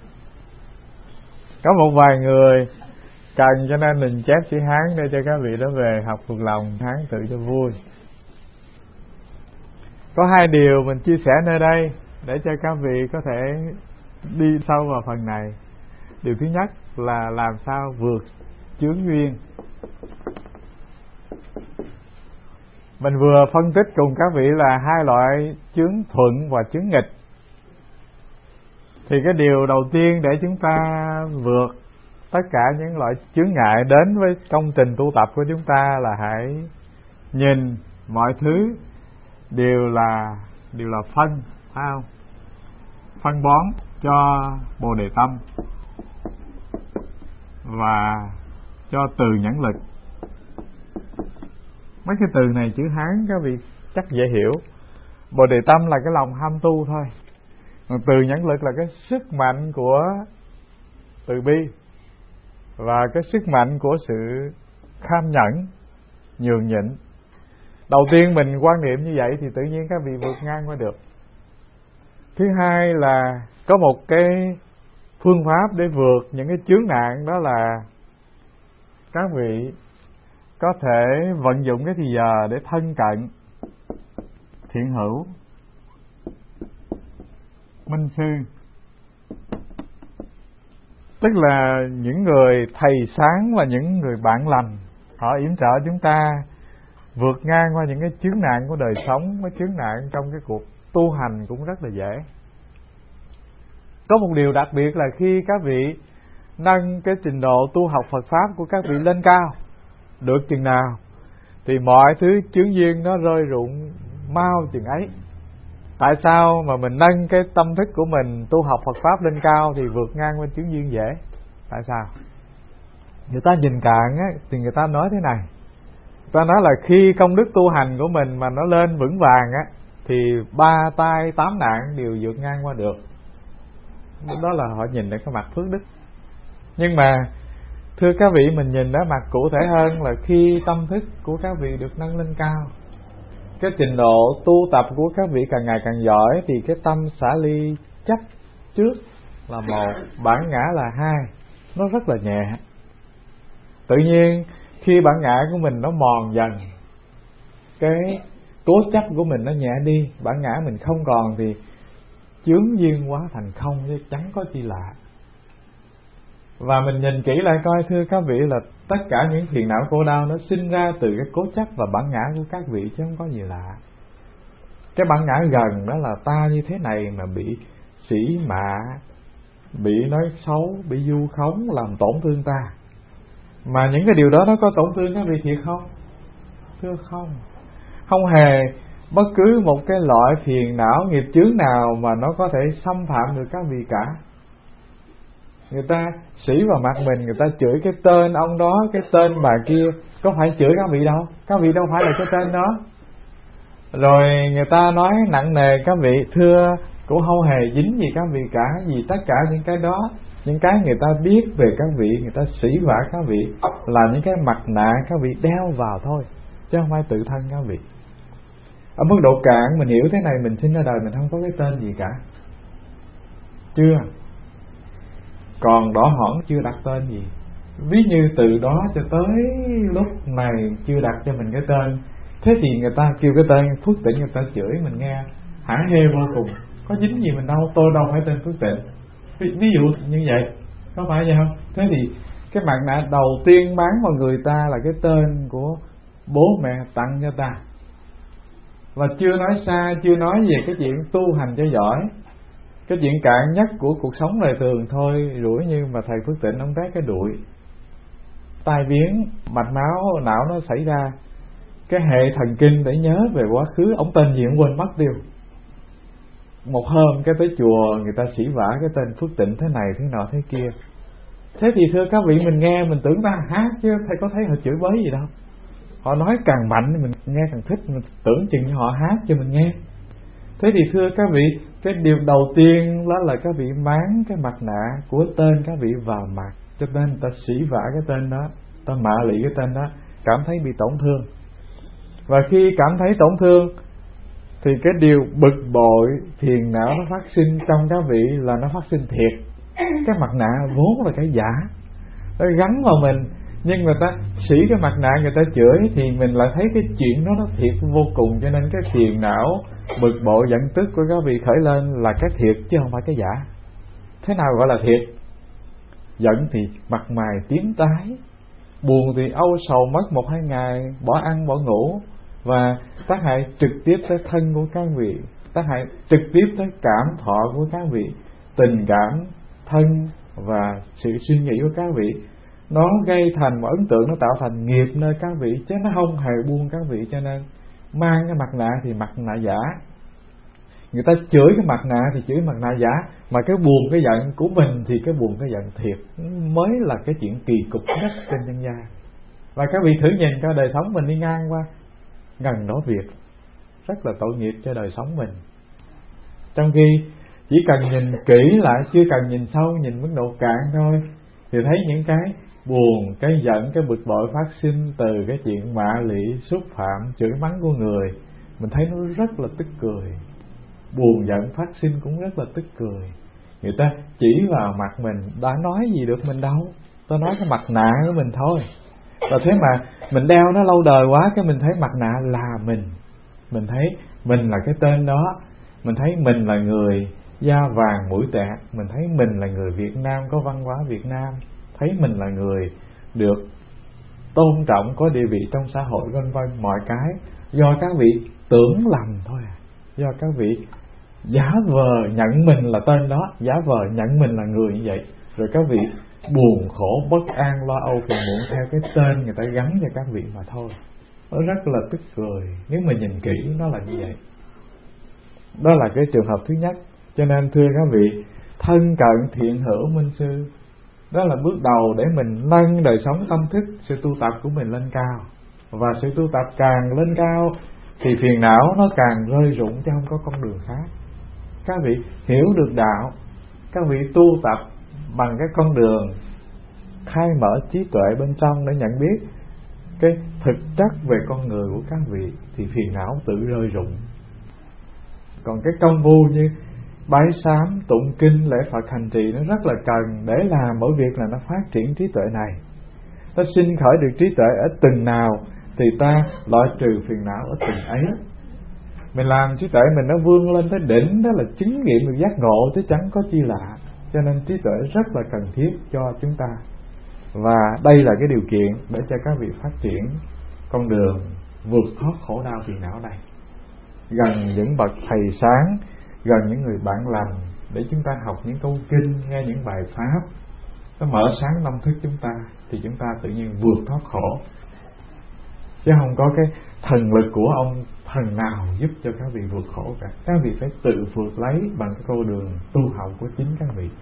Có một vài người cần cho nên mình chép chữ Hán để cho các vị đó về học thuộc lòng Hán tự cho vui. Có hai điều mình chia sẻ nơi đây để cho các vị có thể đi sâu vào phần này. Điều thứ nhất là làm sao vượt chướng duyên. Mình vừa phân tích cùng các vị là hai loại chướng thuận và chướng nghịch. Thì cái điều đầu tiên để chúng ta vượt tất cả những loại chướng ngại đến với công trình tu tập của chúng ta là hãy nhìn mọi thứ đều là đều là phân, phải không? Phân bón cho Bồ Đề tâm và cho từ nhãn lực. Mấy cái từ này chữ Hán các vị chắc dễ hiểu. Bồ Đề tâm là cái lòng ham tu thôi, còn từ nhãn lực là cái sức mạnh của từ bi và cái sức mạnh của sự kham nhẫn, nhường nhịn. Đầu tiên mình quan niệm như vậy thì tự nhiên các vị vượt ngang qua được. Thứ hai là có một cái phương pháp để vượt những cái chướng nạn, đó là các vị có thể vận dụng cái thì giờ để thân cận thiện hữu, minh sư, tức là những người thầy sáng và những người bạn lành. Họ yểm trợ chúng ta vượt ngang qua những cái chướng nạn của đời sống, cái chướng nạn trong cái cuộc tu hành cũng rất là dễ. Có một điều đặc biệt là khi các vị nâng cái trình độ tu học Phật Pháp của các vị lên cao được chừng nào thì mọi thứ chướng duyên nó rơi rụng mau chừng ấy. Tại sao mà mình nâng cái tâm thức của mình tu học Phật Pháp lên cao thì vượt ngang qua chướng duyên dễ? Tại sao? Người ta nhìn cạn á, thì người ta nói thế này. Người ta nói là khi công đức tu hành của mình mà nó lên vững vàng á, thì ba tai tám nạn đều vượt ngang qua được. Đó là họ nhìn ở cái mặt phước đức. Nhưng mà thưa các vị, mình nhìn ở mặt cụ thể hơn là khi tâm thức của các vị được nâng lên cao, cái trình độ tu tập của các vị càng ngày càng giỏi, thì cái tâm xả ly chấp trước là một, bản ngã là hai, nó rất là nhẹ. Tự nhiên khi bản ngã của mình nó mòn dần, cái cố chấp của mình nó nhẹ đi, bản ngã mình không còn, thì chướng duyên hóa thành không chứ chẳng có chi lạ. Và mình nhìn kỹ lại coi thưa các vị là tất cả những phiền não khổ đau nó sinh ra từ cái cố chấp và bản ngã của các vị chứ không có gì lạ. Cái bản ngã gần đó là ta như thế này mà bị sỉ mạ, bị nói xấu, bị vu khống làm tổn thương ta. Mà những cái điều đó nó có tổn thương các vị thiệt không? Thưa không. Không hề bất cứ một cái loại phiền não nghiệp chướng nào mà nó có thể xâm phạm được các vị cả. Người ta sỉ vào mặt mình, người ta chửi cái tên ông đó, cái tên bà kia, có phải chửi các vị đâu, các vị đâu phải là cái tên đó. Rồi người ta nói nặng nề các vị, thưa cũng không hề dính gì các vị cả. Vì tất cả những cái đó, những cái người ta biết về các vị, người ta sỉ vả các vị là những cái mặt nạ các vị đeo vào thôi, chứ không phải tự thân các vị. Ở mức độ cạn mình hiểu thế này, mình sinh ra đời mình không có cái tên gì cả. Chưa. Còn đỏ hỏn chưa đặt tên gì. ví như từ đó cho tới lúc này chưa đặt cho mình cái tên, thế thì người ta kêu cái tên Phước Tịnh, người ta chửi mình nghe hả hê vô cùng. Có dính gì mình đâu, tôi đâu phải tên Phước Tịnh. Ví, ví dụ như vậy, có phải vậy không? Thế thì cái mặt nạ đầu tiên bán vào người ta là cái tên của bố mẹ tặng cho ta. Và chưa nói xa, chưa nói về cái chuyện tu hành cho giỏi, cái chuyện cạn nhất của cuộc sống đời thường thôi, rủi như mà thầy Phước Tịnh ông té cái đuổi, tai biến, mạch máu não nó xảy ra, cái hệ thần kinh để nhớ về quá khứ ông tên gì cũng quên mất tiêu. Một hôm cái tới chùa người ta xỉ vả cái tên Phước Tịnh thế này thế nọ thế kia. Thế thì thưa các vị, mình nghe mình tưởng ta hát chứ thầy có thấy họ chửi bới gì đâu. Họ nói càng mạnh mình nghe càng thích, mình tưởng chừng như họ hát cho mình nghe. Thế thì thưa các vị, cái điều đầu tiên đó là các vị máng cái mặt nạ của tên các vị vào mặt, cho nên ta xỉ vả cái tên đó, ta mạ lị cái tên đó, cảm thấy bị tổn thương. Và khi cảm thấy tổn thương thì cái điều bực bội, phiền não nó phát sinh trong các vị là nó phát sinh thiệt. Cái mặt nạ vốn là cái giả, nó gắn vào mình, nhưng người ta xỉ cái mặt nạ, người ta chửi thì mình lại thấy cái chuyện đó nó thiệt vô cùng. Cho nên cái phiền não, bực bội, giận tức của các vị khởi lên là cái thiệt chứ không phải cái giả. Thế nào gọi là thiệt? Giận thì mặt mày tím tái, buồn thì âu sầu mất một hai ngày, bỏ ăn bỏ ngủ, và tác hại trực tiếp tới thân của các vị, tác hại trực tiếp tới cảm thọ của các vị, tình cảm thân và sự suy nghĩ của các vị. Nó gây thành một ấn tượng, nó tạo thành nghiệp nơi các vị, chứ nó không hề buông các vị. Cho nên mang cái mặt nạ thì mặt nạ giả. Người ta chửi cái mặt nạ thì chửi mặt nạ giả, mà cái buồn cái giận của mình thì cái buồn cái giận thiệt mới là cái chuyện kỳ cục nhất trên nhân gian. Và các vị thử nhìn cho đời sống mình đi ngang qua gần đó việc rất là tội nghiệp cho đời sống mình. Trong khi chỉ cần nhìn kỹ lại, chưa cần nhìn sâu, nhìn mức độ cạn thôi, thì thấy những cái buồn, cái giận, cái bực bội phát sinh từ cái chuyện mạ lị, xúc phạm, chửi mắng của người, mình thấy nó rất là tức cười. Buồn giận phát sinh cũng rất là tức cười. Người ta chỉ vào mặt mình, đã nói gì được mình đâu, ta nói cái mặt nạ của mình thôi. Và thế mà mình đeo nó lâu đời quá, cái mình thấy mặt nạ là mình, mình thấy mình là cái tên đó, mình thấy mình là người da vàng mũi tẹt, mình thấy mình là người Việt Nam có văn hóa Việt Nam, thấy mình là người được tôn trọng, có địa vị trong xã hội, vân vân. Mọi cái do các vị tưởng lầm thôi à, do các vị giả vờ nhận mình là tên đó, giả vờ nhận mình là người như vậy, rồi các vị buồn khổ, bất an, lo âu, phiền muộn theo cái tên người ta gắn cho các vị mà thôi. Nó rất là tức cười nếu mà nhìn kỹ nó là như vậy. Đó là cái trường hợp thứ nhất. Cho nên thưa các vị, thân cận thiện hữu minh sư, đó là bước đầu để mình nâng đời sống tâm thức, sự tu tập của mình lên cao. Và sự tu tập càng lên cao thì phiền não nó càng rơi rụng, chứ không có con đường khác. Các vị hiểu được đạo, các vị tu tập bằng cái con đường khai mở trí tuệ bên trong để nhận biết cái thực chất về con người của các vị, thì phiền não tự rơi rụng. Còn cái công phu như bái sám, tụng kinh, lễ Phật, hành trì nó rất là cần để làm mỗi việc là nó phát triển trí tuệ này. Nó sinh khởi được trí tuệ ở từng nào thì ta loại trừ phiền não ở từng ấy. Mình làm trí tuệ mình nó vươn lên tới đỉnh, đó là chứng nghiệm được giác ngộ, chứ chẳng có chi lạ. Cho nên trí tuệ rất là cần thiết cho chúng ta. Và đây là cái điều kiện để cho các vị phát triển con đường vượt thoát khổ đau phiền não này. Gần những bậc thầy sáng, gần những người bạn lành, để chúng ta học những câu kinh, nghe những bài pháp, nó mở sáng tâm thức chúng ta, thì chúng ta tự nhiên vượt thoát khổ. Chứ không có cái thần lực của ông thần nào giúp cho các vị vượt khổ cả. Các vị phải tự vượt lấy bằng cái con đường tu học của chính các vị.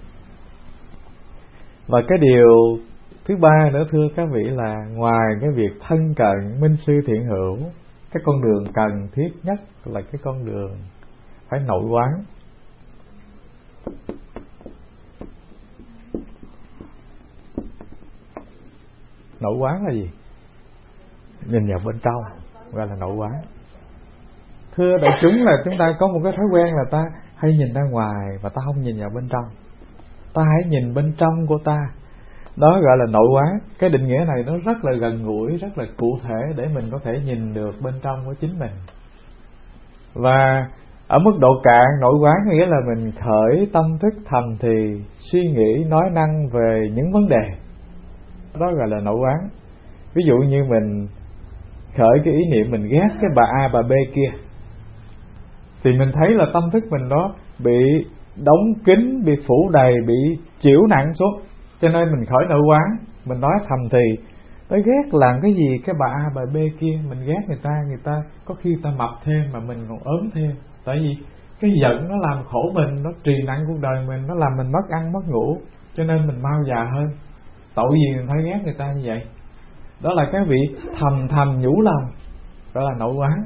Và cái điều thứ ba nữa thưa các vị là ngoài cái việc thân cận minh sư thiện hữu, cái con đường cần thiết nhất là cái con đường phải nội quán. Nội quán là gì? Nhìn vào bên trong gọi là nội quán. Thưa đại chúng, là chúng ta có một cái thói quen là ta hay nhìn ra ngoài và ta không nhìn vào bên trong. Ta hãy nhìn bên trong của ta. Đó gọi là nội quán. Cái định nghĩa này nó rất là gần gũi, rất là cụ thể để mình có thể nhìn được bên trong của chính mình. Và ở mức độ cạn, nội quán nghĩa là mình khởi tâm thức thầm thì, suy nghĩ, nói năng về những vấn đề. Đó gọi là nội quán. Ví dụ như mình khởi cái ý niệm mình ghét cái bà A bà B kia, thì mình thấy là tâm thức mình đó bị đóng kín, bị phủ đầy, bị chịu nặng xuống, cho nên mình khởi nội quán. Mình nói thầm thì tôi ghét làm cái gì cái bà A bà B kia, mình ghét người ta, người ta có khi ta mập thêm mà mình còn ốm thêm. Tại vì cái giận nó làm khổ mình, nó trì nặng cuộc đời mình, nó làm mình mất ăn mất ngủ, cho nên mình mau già hơn. Tội gì mình phải ghét người ta như vậy? Đó là cái vị thầm thầm nhủ lòng, đó là nội quán.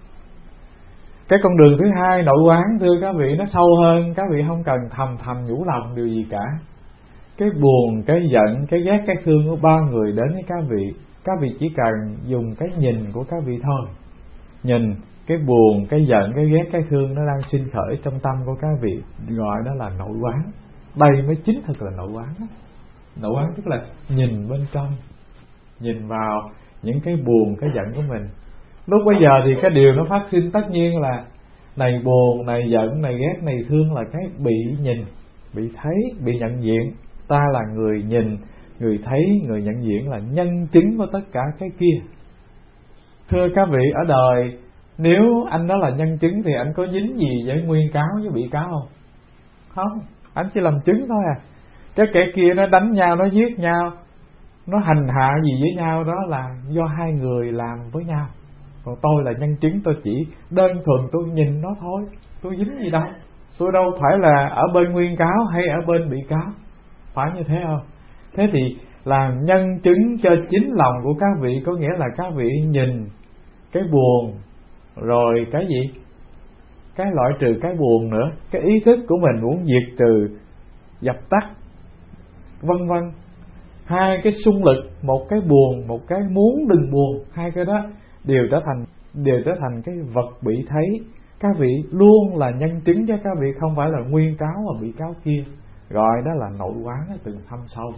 Cái con đường thứ hai, nội quán, thưa các vị, nó sâu hơn. Các vị không cần thầm thầm nhủ lòng điều gì cả. Cái buồn, cái giận, cái ghét, cái thương của ba người đến với các vị, các vị chỉ cần dùng cái nhìn của các vị thôi. Nhìn cái buồn, cái giận, cái ghét, cái thương nó đang sinh khởi trong tâm của các vị, gọi đó là nội quán. Đây mới chính thực là nội quán. Nội quán tức là nhìn bên trong, nhìn vào những cái buồn, cái giận của mình. Lúc bây giờ thì cái điều nó phát sinh tất nhiên là này buồn, này giận, này ghét, này thương là cái bị nhìn, bị thấy, bị nhận diện. Ta là người nhìn, người thấy, người nhận diện, là nhân chứng của tất cả cái kia. Thưa các vị, ở đời nếu anh đó là nhân chứng thì anh có dính gì với nguyên cáo với bị cáo không? Không, anh chỉ làm chứng thôi à. Cái kẻ kia nó đánh nhau, nó giết nhau, nó hành hạ gì với nhau, đó là do hai người làm với nhau. Còn tôi là nhân chứng, tôi chỉ đơn thuần tôi nhìn nó thôi, tôi dính gì đâu. Tôi đâu phải là ở bên nguyên cáo hay ở bên bị cáo, phải như thế không? Thế thì làm nhân chứng cho chính lòng của các vị, có nghĩa là các vị nhìn cái buồn, rồi cái gì? Cái loại trừ cái buồn nữa. Cái ý thức của mình muốn diệt trừ, dập tắt, vân vân. Hai cái xung lực, một cái buồn, một cái muốn đừng buồn, hai cái đó đều trở thành đều trở thành cái vật bị thấy. Các vị luôn là nhân chứng cho các vị, không phải là nguyên cáo và bị cáo kia. Gọi đó là nội quán ở từng thâm sâu.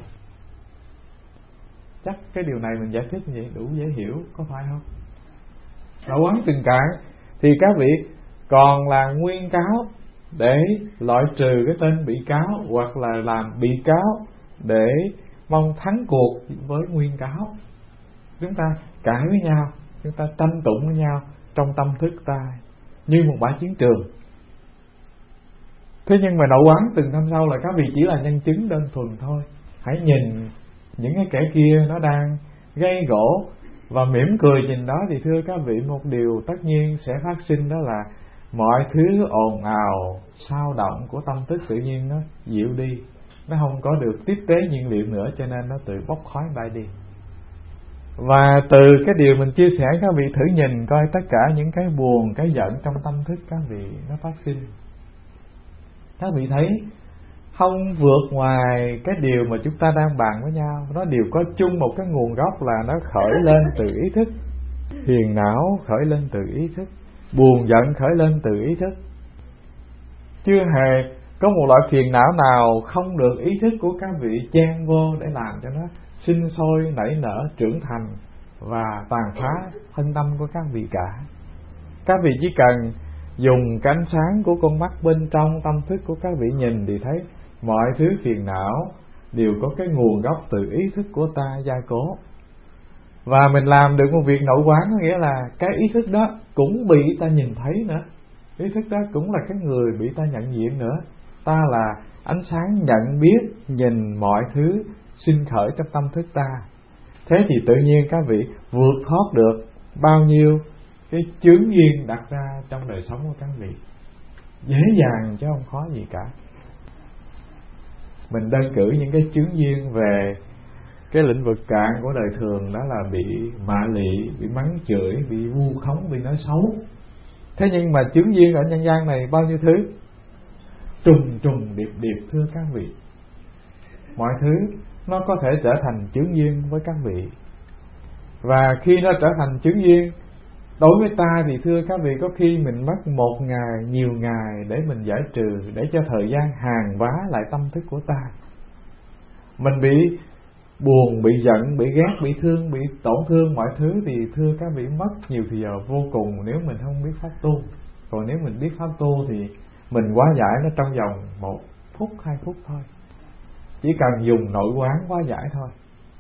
Chắc cái điều này mình giải thích như vậy đủ dễ hiểu, có phải không? Nội quán từng cạn thì các vị còn là nguyên cáo để loại trừ cái tên bị cáo, hoặc là làm bị cáo để mong thắng cuộc với nguyên cáo. Chúng ta cãi với nhau, chúng ta tranh tụng với nhau trong tâm thức ta như một bãi chiến trường. Thế nhưng mà nội quán từng năm sau là các vị chỉ là nhân chứng đơn thuần thôi. Hãy nhìn những cái kẻ kia nó đang gây gỗ và mỉm cười nhìn đó, thì thưa các vị, một điều tất nhiên sẽ phát sinh, đó là mọi thứ ồn ào sao động của tâm thức tự nhiên nó dịu đi, nó không có được tiếp tế nhiên liệu nữa, cho nên nó tự bốc khói bay đi. Và từ cái điều mình chia sẻ, các vị thử nhìn coi tất cả những cái buồn, cái giận trong tâm thức các vị nó phát sinh, các vị thấy không vượt ngoài cái điều mà chúng ta đang bàn với nhau. Nó đều có chung một cái nguồn gốc là nó khởi lên từ ý thức. Phiền não khởi lên từ ý thức, buồn giận khởi lên từ ý thức. Chưa hề có một loại phiền não nào không được ý thức của các vị chen vô để làm cho nó sinh sôi, nảy nở, trưởng thành và tàn phá thân tâm của các vị cả. Các vị chỉ cần dùng cái ánh sáng của con mắt bên trong tâm thức của các vị nhìn thì thấy mọi thứ phiền não đều có cái nguồn gốc từ ý thức của ta gia cố. Và mình làm được một việc nội quán, có nghĩa là cái ý thức đó cũng bị ta nhìn thấy nữa. Ý thức đó cũng là cái người bị ta nhận diện nữa. Ta là ánh sáng nhận biết, nhìn mọi thứ sinh khởi trong tâm thức ta. Thế thì tự nhiên các vị vượt thoát được bao nhiêu cái chướng duyên đặt ra trong đời sống của các vị, dễ dàng chứ không khó gì cả. Mình đơn cử những cái chướng duyên về cái lĩnh vực cạn của đời thường, đó là bị mạ lị, bị mắng chửi, bị vu khống, bị nói xấu. Thế nhưng mà chướng duyên ở nhân gian này bao nhiêu thứ, trùng trùng điệp điệp, thưa các vị. Mọi thứ nó có thể trở thành chướng duyên với các vị. Và khi nó trở thành chướng duyên đối với ta thì thưa các vị, có khi mình mất một ngày, nhiều ngày để mình giải trừ, để cho thời gian hàn vá lại tâm thức của ta. Mình bị buồn, bị giận, bị ghét, bị thương, bị tổn thương mọi thứ, thì thưa các vị mất nhiều thì giờ vô cùng nếu mình không biết pháp tu. Còn nếu mình biết pháp tu thì mình hóa giải nó trong vòng một phút, hai phút thôi. Chỉ cần dùng nội quán hóa giải thôi.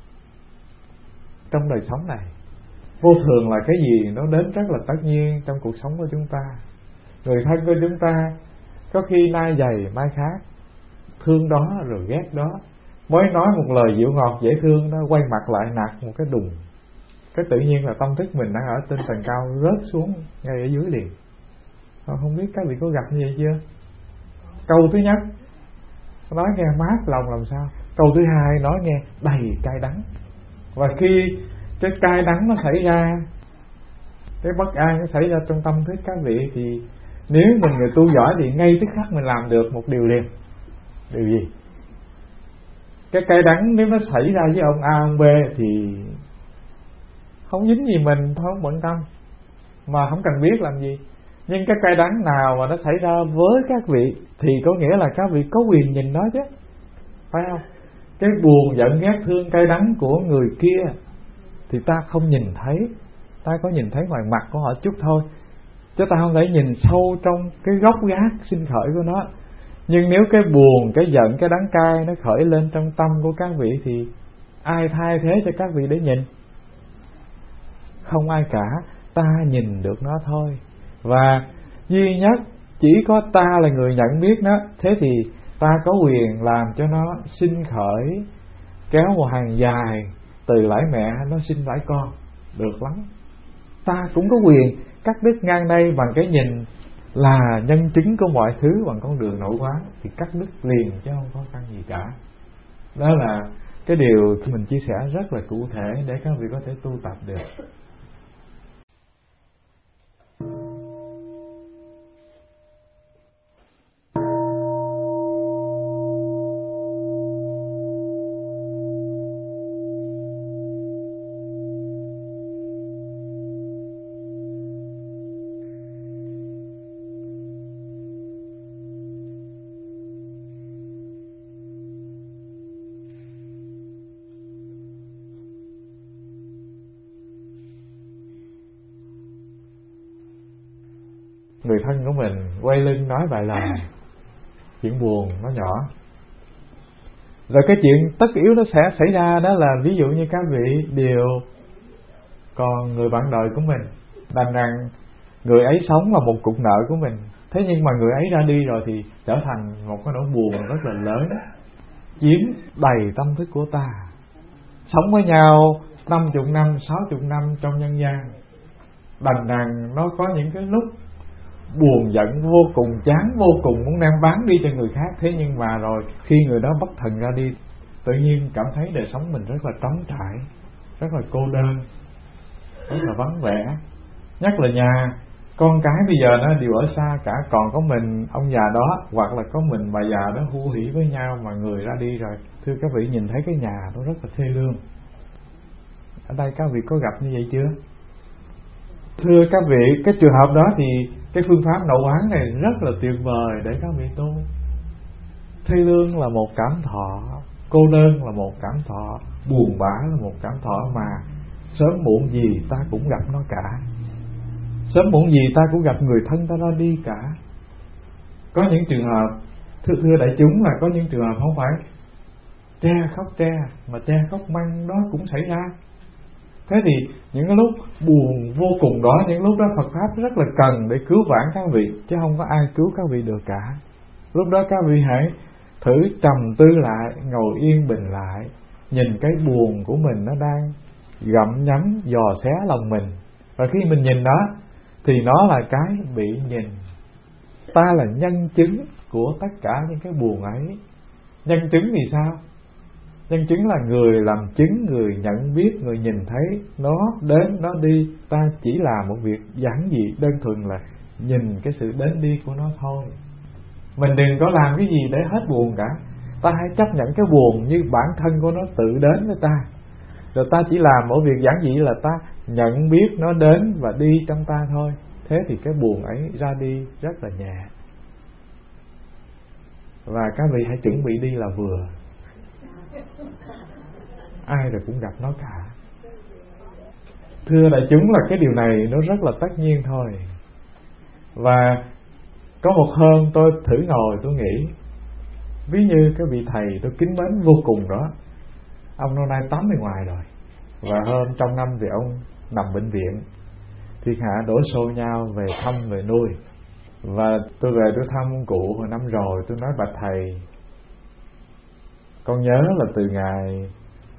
Trong đời sống này, vô thường là cái gì nó đến rất là tất nhiên trong cuộc sống của chúng ta. Người thân của chúng ta có khi nay dày mai khác, thương đó rồi ghét đó, mới nói một lời dịu ngọt dễ thương đó, quay mặt lại nạt một cái đùng, cái tự nhiên là tâm thức mình đang ở trên tầng cao rớt xuống ngay ở dưới liền. Không biết các vị có gặp như vậy chưa? Câu thứ nhất nói nghe mát lòng làm sao, câu thứ hai nói nghe đầy cay đắng. Và khi cái cay đắng nó xảy ra, cái bất an nó xảy ra trong tâm thức các vị, thì nếu mình người tu giỏi thì ngay tức khắc mình làm được một điều liền. Điều gì? Cái cay đắng nếu nó xảy ra với ông A, ông B thì không dính gì mình, không bận tâm, mà không cần biết làm gì. Nhưng cái cay đắng nào mà nó xảy ra với các vị thì có nghĩa là các vị có quyền nhìn nó chứ, phải không? Cái buồn, giận, ghét, thương, cay đắng của người kia thì ta không nhìn thấy, ta có nhìn thấy ngoài mặt của họ chút thôi, chứ ta không thể nhìn sâu trong cái gốc gác sinh khởi của nó. Nhưng nếu cái buồn, cái giận, cái đắng cay nó khởi lên trong tâm của các vị thì ai thay thế cho các vị để nhìn? Không ai cả, ta nhìn được nó thôi. Và duy nhất chỉ có ta là người nhận biết nó. Thế thì ta có quyền làm cho nó sinh khởi, kéo một hàng dài từ lãi mẹ nó sinh lãi con, được lắm. Ta cũng có quyền cắt đứt ngang đây bằng cái nhìn là nhân chứng của mọi thứ bằng con đường nội quán, thì cắt đứt liền chứ không khó khăn gì cả. Đó là cái điều mình chia sẻ rất là cụ thể để các vị có thể tu tập được. Người thân của mình quay lưng nói vài lời, chuyện buồn nó nhỏ, rồi cái chuyện tất yếu nó sẽ xảy ra. Đó là ví dụ như các vị đều còn người bạn đời của mình, đành rằng người ấy sống là một cục nợ của mình. Thế nhưng mà người ấy ra đi rồi thì trở thành một cái nỗi buồn rất là lớn, chiếm đầy tâm thức của ta. Sống với nhau năm chục năm, sáu chục năm trong nhân gian, đành rằng nó có những cái lúc buồn giận vô cùng, chán vô cùng, muốn đem bán đi cho người khác. Thế nhưng mà rồi khi người đó bất thần ra đi, tự nhiên cảm thấy đời sống mình rất là trống trải, rất là cô đơn, rất là vắng vẻ. Nhất là nhà con cái bây giờ nó đều ở xa cả, còn có mình ông già đó hoặc là có mình bà già đó hưu hỉ với nhau mà người ra đi rồi. Thưa các vị, nhìn thấy cái nhà nó rất là thê lương. Ở đây các vị có gặp như vậy chưa? Thưa các vị, cái trường hợp đó thì cái phương pháp nội quán này rất là tuyệt vời để các vị tu. Thê lương là một cảm thọ, cô đơn là một cảm thọ, buồn bã là một cảm thọ, mà sớm muộn gì ta cũng gặp nó cả. Sớm muộn gì ta cũng gặp người thân ta ra đi cả. Có những trường hợp, thưa, thưa đại chúng, là có những trường hợp không phải tre khóc tre, mà tre khóc măng đó cũng xảy ra. Thế thì những cái lúc buồn vô cùng đó, những lúc đó Phật Pháp rất là cần để cứu vãn các vị, chứ không có ai cứu các vị được cả. Lúc đó các vị hãy thử trầm tư lại, ngồi yên bình lại, nhìn cái buồn của mình nó đang gặm nhấm, dò xé lòng mình. Và khi mình nhìn nó thì nó là cái bị nhìn. Ta là nhân chứng của tất cả những cái buồn ấy. Nhân chứng thì sao? Nhân chứng là người làm chứng, người nhận biết, người nhìn thấy nó đến, nó đi. Ta chỉ làm một việc giản dị, đơn thuần là nhìn cái sự đến đi của nó thôi. Mình đừng có làm cái gì để hết buồn cả. Ta hãy chấp nhận cái buồn như bản thân của nó tự đến với ta. Rồi ta chỉ làm một việc giản dị là ta nhận biết nó đến và đi trong ta thôi. Thế thì cái buồn ấy ra đi rất là nhẹ. Và các vị hãy chuẩn bị đi là vừa. ai rồi cũng gặp nó cả. Thưa đại chúng là cái điều này nó rất là tất nhiên thôi. Và có một hôm tôi thử ngồi tôi nghĩ, ví như cái vị thầy tôi kính mến vô cùng đó, ông năm nay tám mươi ngoài rồi, và hôm trong năm thì ông nằm bệnh viện, thiên hạ đổ xô nhau về thăm về nuôi. Và tôi về tôi thăm ông cụ hồi năm rồi, tôi nói bạch thầy, con nhớ là từ ngày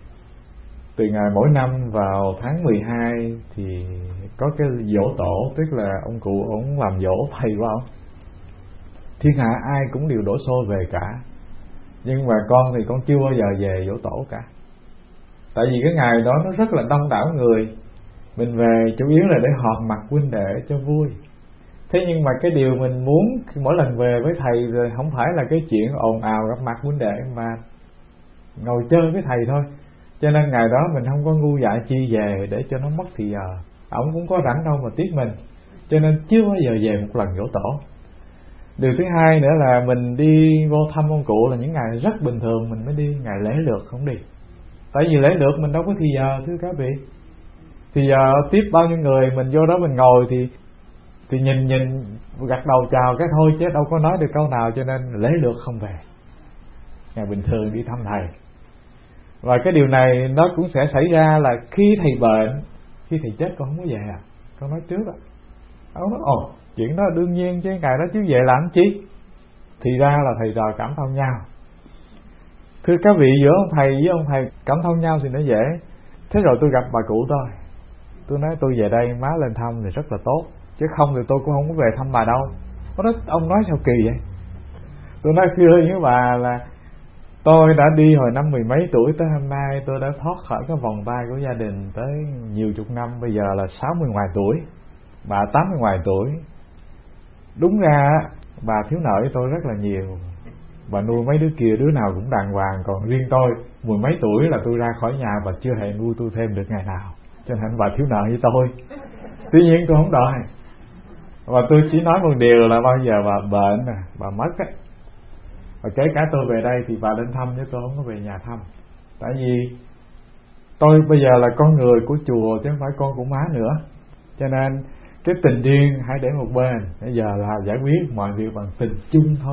từ ngày mỗi năm vào tháng mười hai thì có cái giỗ tổ, tức là ông cụ ông làm giỗ thầy của ông, thiên hạ ai cũng đều đổ xô về cả, nhưng mà con thì con chưa bao giờ về giỗ tổ cả. Tại vì cái ngày đó nó rất là đông đảo người, mình về chủ yếu là để họp mặt huynh đệ cho vui. Thế nhưng mà cái điều mình muốn mỗi lần về với thầy rồi không phải là cái chuyện ồn ào gặp mặt huynh đệ, mà ngồi chơi với thầy thôi. Cho nên ngày đó mình không có ngu dại chi về để cho nó mất thì giờ. Ông cũng có rảnh đâu mà tiếc mình, cho nên chưa bao giờ về một lần giỗ tổ. Điều thứ hai nữa là mình đi vô thăm ông cụ là những ngày rất bình thường mình mới đi, ngày lễ lượt không đi. Tại vì lễ lượt mình đâu có thì giờ thưa các vị. Thì giờ tiếp bao nhiêu người mình vô đó mình ngồi thì thì nhìn nhìn gật đầu chào cái thôi chứ đâu có nói được câu nào, cho nên lễ lượt không về. Ngày bình thường đi thăm thầy. Và cái điều này nó cũng sẽ xảy ra là khi thầy bệnh, khi thầy chết con không có về à. Con nói trước á. Ông nói ồ, chuyện đó đương nhiên chứ, ngày đó chứ về làm chi. Thì ra là thầy trò cảm thông nhau. Thưa các vị, giữa ông thầy với ông thầy cảm thông nhau thì nó dễ. Thế rồi tôi gặp bà cụ tôi, tôi nói tôi về đây má lên thăm thì rất là tốt, chứ không thì tôi cũng không có về thăm bà đâu. Ông nói, ông nói sao kỳ vậy? Tôi nói thưa với bà là tôi đã đi hồi năm mười mấy tuổi tới hôm nay, tôi đã thoát khỏi cái vòng tay của gia đình tới nhiều chục năm, bây giờ là sáu mươi ngoài tuổi, bà tám mươi ngoài tuổi. Đúng ra bà thiếu nợ với tôi rất là nhiều, bà nuôi mấy đứa kia đứa nào cũng đàng hoàng, còn riêng tôi mười mấy tuổi là tôi ra khỏi nhà bà chưa hề nuôi tôi thêm được ngày nào, cho nên bà thiếu nợ với tôi. Tuy nhiên tôi không đòi, và tôi chỉ nói một điều là bao giờ bà bệnh nè, bà mất á, và kể cả tôi về đây thì bà lên thăm chứ tôi không có về nhà thăm. Tại vì tôi bây giờ là con người của chùa chứ không phải con của má nữa, cho nên cái tình riêng hãy để một bên, bây giờ là giải quyết mọi việc bằng tình chung thôi.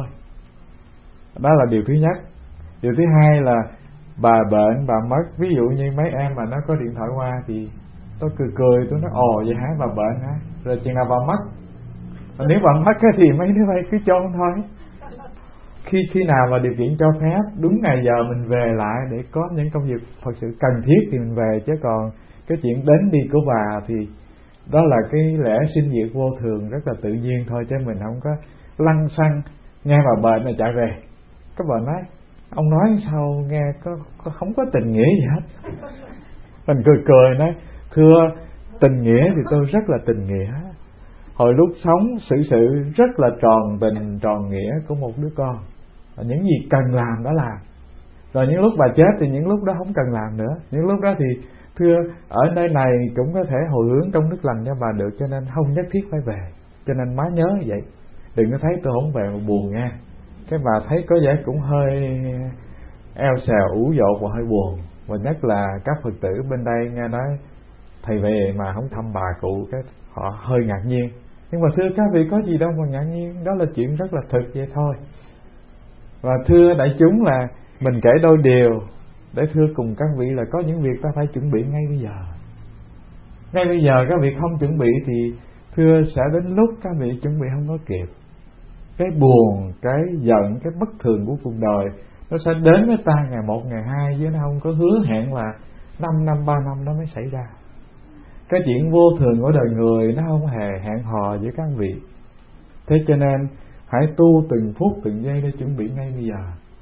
Đó là điều thứ nhất. Điều thứ hai là bà bệnh, bà mất, ví dụ như mấy em mà nó có điện thoại qua thì tôi cười cười, tôi nói ồ vậy hả, bà bệnh hả, rồi chừng nào bà mất. Và nếu bà mất thì mấy đứa bay cứ chôn thôi. Khi khi nào mà điều kiện cho phép, đúng ngày giờ mình về lại để có những công việc thật sự cần thiết thì mình về, chứ còn cái chuyện đến đi của bà thì đó là cái lẽ sinh diệt vô thường rất là tự nhiên thôi, chứ mình không có lăng xăng nghe bà bệnh là chạy về. Các bạn nói ông nói sao nghe có, có không có tình nghĩa gì hết. Mình cười cười nói thưa, tình nghĩa thì tôi rất là tình nghĩa. Hồi lúc sống xử sự rất là tròn tình tròn nghĩa của một đứa con, những gì cần làm đó làm. Rồi những lúc bà chết thì những lúc đó không cần làm nữa. Những lúc đó thì thưa ở nơi này cũng có thể hồi hướng công đức lành cho bà được, cho nên không nhất thiết phải về. Cho nên má nhớ vậy, đừng có thấy tôi không về mà buồn nha. Cái bà thấy có vẻ cũng hơi eo xèo ủ dột và hơi buồn. Và nhất là các Phật tử bên đây nghe nói thầy về mà không thăm bà cụ, cái họ hơi ngạc nhiên. Nhưng mà thưa các vị, có gì đâu mà ngạc nhiên, đó là chuyện rất là thực vậy thôi. Và thưa đại chúng là mình kể đôi điều để thưa cùng các vị là có những việc ta phải chuẩn bị ngay bây giờ. Ngay bây giờ các vị không chuẩn bị thì thưa sẽ đến lúc các vị chuẩn bị không có kịp. Cái buồn, cái giận, cái bất thường của cuộc đời nó sẽ đến với ta ngày một, ngày hai, chứ nó không có hứa hẹn là năm năm, ba năm nó mới xảy ra. Cái chuyện vô thường của đời người nó không hề hẹn hò với các vị. Thế cho nên hãy tu từng phút từng giây để chuẩn bị ngay bây giờ.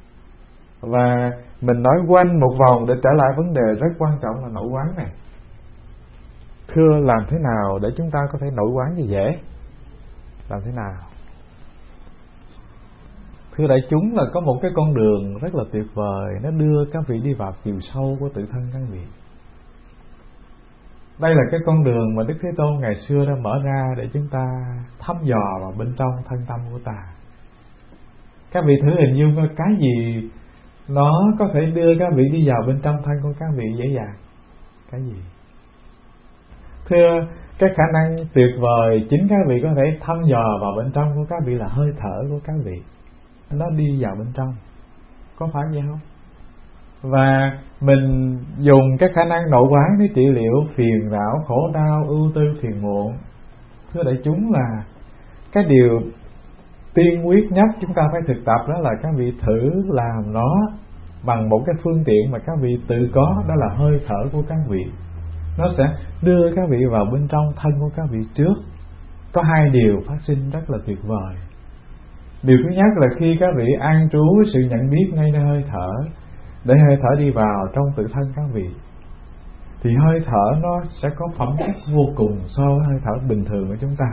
Và mình nói quanh một vòng để trở lại vấn đề rất quan trọng là nội quán này. Thưa, làm thế nào để chúng ta có thể nội quán như dễ? Làm thế nào? Thưa đại chúng là có một cái con đường rất là tuyệt vời, nó đưa các vị đi vào chiều sâu của tự thân các vị. Đây là cái con đường mà Đức Thế Tôn ngày xưa đã mở ra để chúng ta thăm dò vào bên trong thân tâm của ta. Các vị thử hình dung cái gì nó có thể đưa các vị đi vào bên trong thân của các vị dễ dàng. Cái gì? Thưa, cái khả năng tuyệt vời chính các vị có thể thăm dò vào bên trong của các vị là hơi thở của các vị. Nó đi vào bên trong. Có phải vậy không? Và mình dùng cái khả năng nội quán để trị liệu phiền não, khổ đau, ưu tư, phiền muộn. Thưa đại chúng, là cái điều tiên quyết nhất chúng ta phải thực tập đó là các vị thử làm nó bằng một cái phương tiện mà các vị tự có, đó là hơi thở của các vị. Nó sẽ đưa các vị vào bên trong thân của các vị trước. Có hai điều phát sinh rất là tuyệt vời. Điều thứ nhất là khi các vị an trú sự nhận biết ngay nơi hơi thở, để hơi thở đi vào trong tự thân các vị, thì hơi thở nó sẽ có phẩm chất vô cùng so với hơi thở bình thường của chúng ta.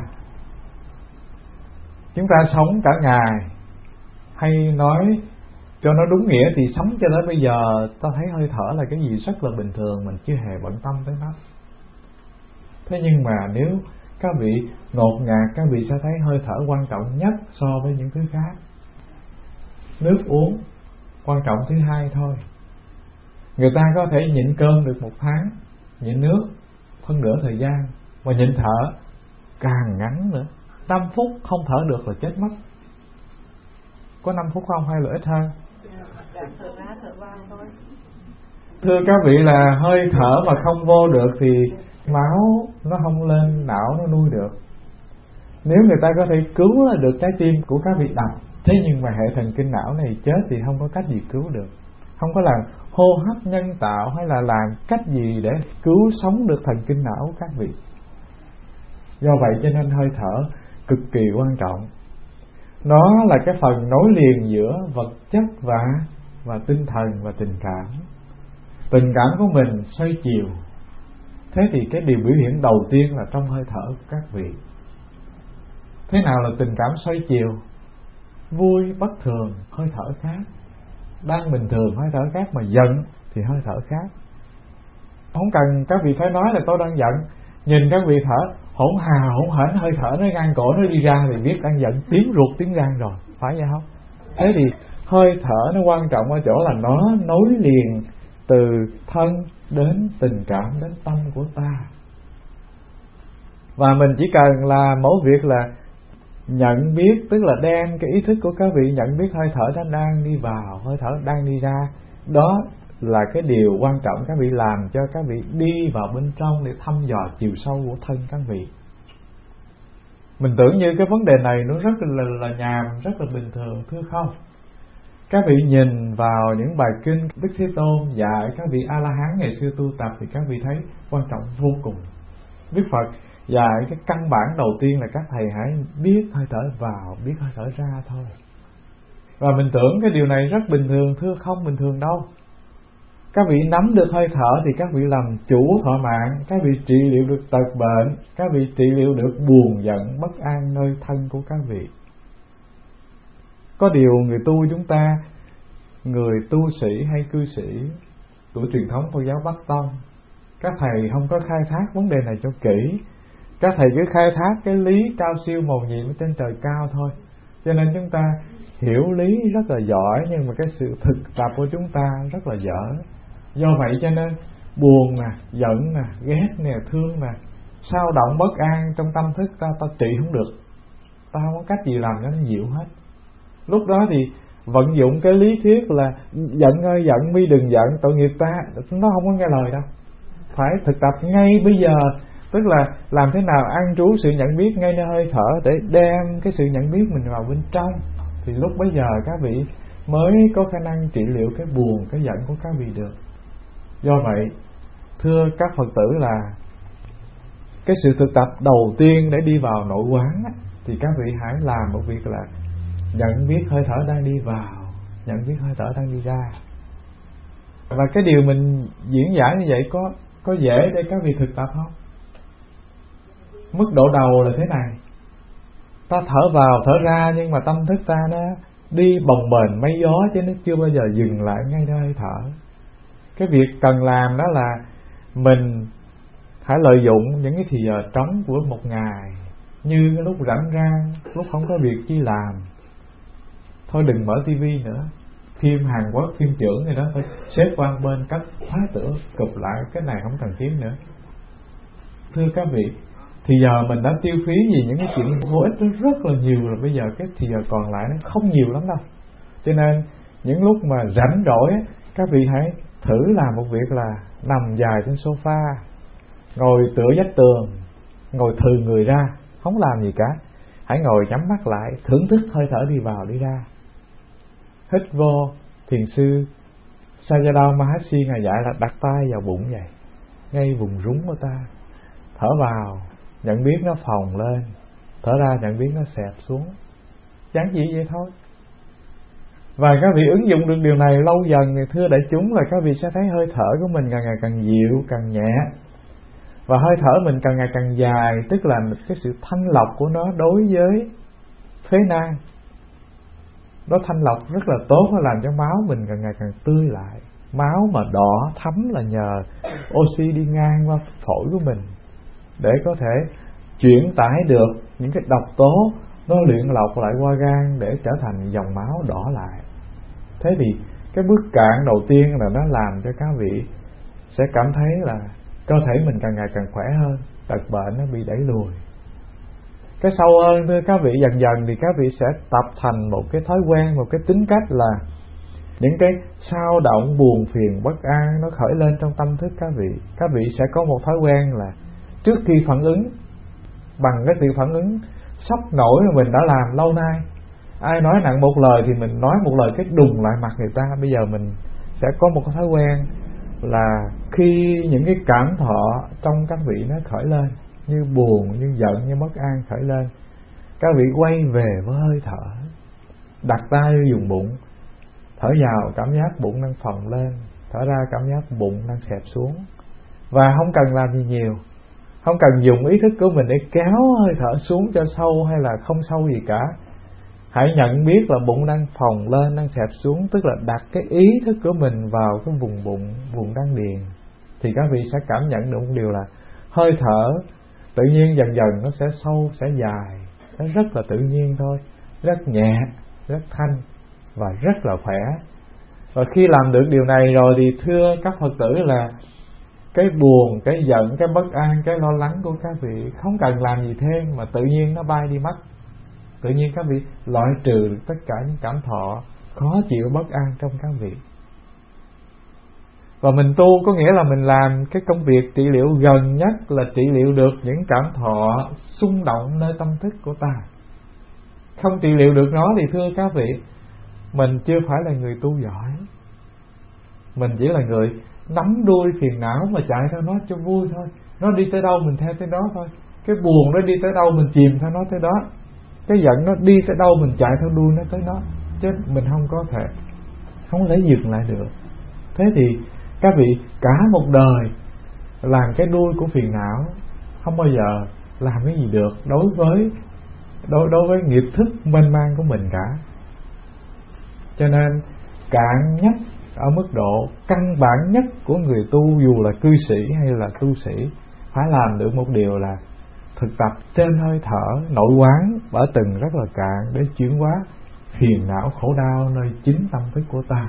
Chúng ta sống cả ngày, hay nói cho nó đúng nghĩa thì sống cho tới bây giờ ta thấy hơi thở là cái gì rất là bình thường, mình chưa hề bận tâm tới nó. Thế nhưng mà nếu các vị ngột ngạt, các vị sẽ thấy hơi thở quan trọng nhất so với những thứ khác. Nước uống quan trọng thứ hai thôi. Người ta có thể nhịn cơm được một tháng, nhịn nước phân nửa thời gian, mà nhịn thở càng ngắn nữa. Năm phút không thở được là chết mất. Có năm phút không hay là ít hơn? Thưa các vị, là hơi thở mà không vô được thì máu nó không lên não nó nuôi được. Nếu người ta có thể cứu được trái tim của các vị đập, thế nhưng mà hệ thần kinh não này chết thì không có cách gì cứu được. Không có làm hô hấp nhân tạo hay là làm cách gì để cứu sống được thần kinh não của các vị. Do vậy cho nên hơi thở cực kỳ quan trọng. Nó là cái phần nối liền giữa vật chất và và tinh thần và tình cảm. Tình cảm của mình xoay chiều. Thế thì cái điều biểu hiện đầu tiên là trong hơi thở của các vị. Thế nào là tình cảm xoay chiều? Vui bất thường hơi thở khác, đang bình thường hơi thở khác, mà giận thì hơi thở khác. Không cần các vị phải nói là tôi đang giận. Nhìn các vị thở hỗn hà hỗn hển, hơi thở nó ngang cổ nó đi ra thì biết đang giận, tiếng ruột tiếng gan rồi, phải vậy không? Thế thì hơi thở nó quan trọng ở chỗ là nó nối liền từ thân đến tình cảm đến tâm của ta. Và mình chỉ cần là mỗi việc là nhận biết, tức là đem cái ý thức của các vị nhận biết hơi thở nó đang đi vào, hơi thở đang đi ra. Đó là cái điều quan trọng các vị làm cho các vị đi vào bên trong để thăm dò chiều sâu của thân các vị. Mình tưởng như cái vấn đề này nó rất là, là nhàm, rất là bình thường, thưa không? Các vị nhìn vào những bài kinh Đức Thế Tôn dạy các vị A-la-hán ngày xưa tu tập thì các vị thấy quan trọng vô cùng. Đức Phật dạy cái căn bản đầu tiên là các thầy hãy biết hơi thở vào, biết hơi thở ra thôi. Và mình tưởng cái điều này rất bình thường, thưa không bình thường đâu. Các vị nắm được hơi thở thì các vị làm chủ thọ mạng, các vị trị liệu được tật bệnh, các vị trị liệu được buồn giận, bất an nơi thân của các vị. Có điều người tu chúng ta, người tu sĩ hay cư sĩ của truyền thống Phật giáo Bắc Tông, các thầy không có khai thác vấn đề này cho kỹ. Các thầy cứ khai thác cái lý cao siêu mầu nhiệm ở trên trời cao thôi. Cho nên chúng ta hiểu lý rất là giỏi, nhưng mà cái sự thực tập của chúng ta rất là dở. Do vậy cho nên buồn nè, giận nè, ghét nè, thương nè, sao động bất an trong tâm thức ta, ta trị không được. Ta không có cách gì làm cho nó dịu hết. Lúc đó thì vận dụng cái lý thuyết là giận ơi giận mi đừng giận, tội nghiệp ta, nó không có nghe lời đâu. Phải thực tập ngay bây giờ, tức là làm thế nào an trú sự nhận biết ngay nơi hơi thở để đem cái sự nhận biết mình vào bên trong. Thì lúc bấy giờ các vị mới có khả năng trị liệu cái buồn, cái giận của các vị được. Do vậy, thưa các Phật tử, là cái sự thực tập đầu tiên để đi vào nội quán thì các vị hãy làm một việc là nhận biết hơi thở đang đi vào, nhận biết hơi thở đang đi ra. Và cái điều mình diễn giải như vậy có có dễ để các vị thực tập không? Mức độ đầu là thế này: ta thở vào thở ra, nhưng mà tâm thức ta nó đi bồng bềnh mây gió, chứ nó chưa bao giờ dừng lại ngay nơi hơi thở. Cái việc cần làm đó là mình hãy lợi dụng những cái thì giờ trống của một ngày, như lúc rảnh rang, lúc không có việc chi làm, thôi đừng mở tivi nữa, phim Hàn Quốc, phim chưởng này đó, phải xếp qua bên cách khóa cửa cụp lại, cái này không cần kiếm nữa. Thưa các vị, thì giờ mình đã tiêu phí vì những cái chuyện vô ích đó rất là nhiều rồi, bây giờ cái thì giờ còn lại nó không nhiều lắm đâu. Cho nên những lúc mà rảnh rỗi các vị hãy thử làm một việc là nằm dài trên sofa, ngồi tựa vách tường, ngồi thừ người ra, không làm gì cả, hãy ngồi nhắm mắt lại, thưởng thức hơi thở đi vào đi ra. Hít vô, thiền sư Sayadaw Maharishi ngài dạy là đặt tay vào bụng vậy, ngay vùng rúng của ta. Thở vào, nhận biết nó phồng lên, thở ra nhận biết nó xẹp xuống. Giản dị vậy thôi. Và các vị ứng dụng được điều này lâu dần thì thưa đại chúng là các vị sẽ thấy hơi thở của mình càng ngày càng dịu, càng nhẹ. Và hơi thở mình càng ngày càng dài, tức là cái sự thanh lọc của nó đối với phế nang. Nó thanh lọc rất là tốt, nó làm cho máu mình càng ngày càng tươi lại. Máu mà đỏ thấm là nhờ oxy đi ngang qua phổi của mình, để có thể chuyển tải được những cái độc tố, nó luyện lọc lại qua gan để trở thành dòng máu đỏ lại. Thế thì cái bước cạn đầu tiên là nó làm cho các vị sẽ cảm thấy là cơ thể mình càng ngày càng khỏe hơn, tật bệnh nó bị đẩy lùi. Cái sâu hơn thưa các vị, dần dần thì các vị sẽ tập thành một cái thói quen, một cái tính cách là những cái sao động, buồn phiền, bất an nó khởi lên trong tâm thức các vị. Các vị sẽ có một thói quen là trước khi phản ứng, bằng cái sự phản ứng sốc nổi mà mình đã làm lâu nay, ai nói nặng một lời thì mình nói một lời cái đùng lại mặt người ta. Bây giờ mình sẽ có một cái thói quen là khi những cái cảm thọ trong các vị nó khởi lên, như buồn, như giận, như bất an khởi lên, các vị quay về với hơi thở, đặt tay vô vùng bụng, thở vào cảm giác bụng đang phồng lên, thở ra cảm giác bụng đang xẹp xuống. Và không cần làm gì nhiều, không cần dùng ý thức của mình để kéo hơi thở xuống cho sâu hay là không sâu gì cả. Hãy nhận biết là bụng đang phồng lên, đang xẹp xuống, tức là đặt cái ý thức của mình vào cái vùng bụng, vùng đan điền, thì các vị sẽ cảm nhận được một điều là hơi thở tự nhiên dần dần nó sẽ sâu, sẽ dài, nó rất là tự nhiên thôi, rất nhẹ, rất thanh và rất là khỏe. Và khi làm được điều này rồi thì thưa các Phật tử là cái buồn, cái giận, cái bất an, cái lo lắng của các vị không cần làm gì thêm mà tự nhiên nó bay đi mất. Tự nhiên các vị loại trừ được tất cả những cảm thọ khó chịu, bất an trong các vị. Và mình tu có nghĩa là mình làm cái công việc trị liệu gần nhất là trị liệu được những cảm thọ xung động nơi tâm thức của ta. Không trị liệu được nó thì thưa các vị, mình chưa phải là người tu giỏi. Mình chỉ là người nắm đuôi phiền não mà chạy theo nó cho vui thôi. Nó đi tới đâu mình theo tới đó thôi. Cái buồn nó đi tới đâu mình chìm theo nó tới đó. Cái giận nó đi tới đâu mình chạy theo đuôi nó tới đó. Chứ mình không có thể, không lấy dừng lại được. Thế thì các vị cả một đời làm cái đuôi của phiền não, không bao giờ làm cái gì được đối với đối, đối với nghiệp thức mênh mang của mình cả. Cho nên cạn nhất ở mức độ căn bản nhất của người tu, dù là cư sĩ hay là tu sĩ, phải làm được một điều là thực tập trên hơi thở, nội quán ở từng rất là cạn để chuyển hóa phiền não khổ đau nơi chính tâm thức của ta.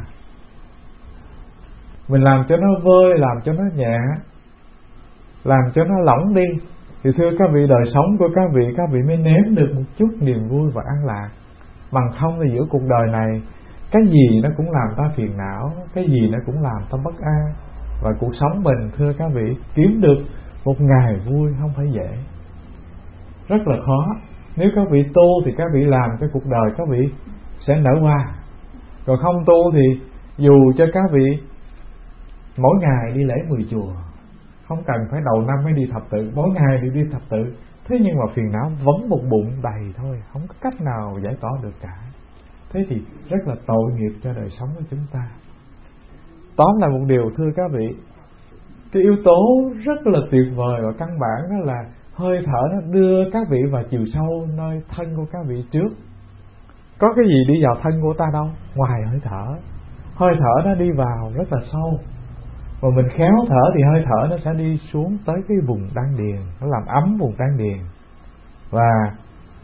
Mình làm cho nó vơi, làm cho nó nhẹ, làm cho nó lỏng đi, thì thưa các vị, đời sống của các vị, các vị mới nếm được một chút niềm vui và an lạc. Bằng không thì giữa cuộc đời này cái gì nó cũng làm ta phiền não, cái gì nó cũng làm ta bất an. Và cuộc sống mình thưa các vị, kiếm được một ngày vui không phải dễ, rất là khó. Nếu các vị tu thì các vị làm cho cuộc đời các vị sẽ nở hoa. Còn không tu thì dù cho các vị mỗi ngày đi lễ mười chùa, không cần phải đầu năm mới đi thập tự, mỗi ngày đi đi thập tự, thế nhưng mà phiền não vẫn một bụng đầy thôi, không có cách nào giải tỏa được cả. Thế thì rất là tội nghiệp cho đời sống của chúng ta. Tóm lại một điều thưa các vị, cái yếu tố rất là tuyệt vời và căn bản đó là hơi thở nó đưa các vị vào chiều sâu nơi thân của các vị trước. Có cái gì đi vào thân của ta đâu ngoài hơi thở. Hơi thở nó đi vào rất là sâu, và mình khéo thở thì hơi thở nó sẽ đi xuống tới cái vùng đan điền, nó làm ấm vùng đan điền. Và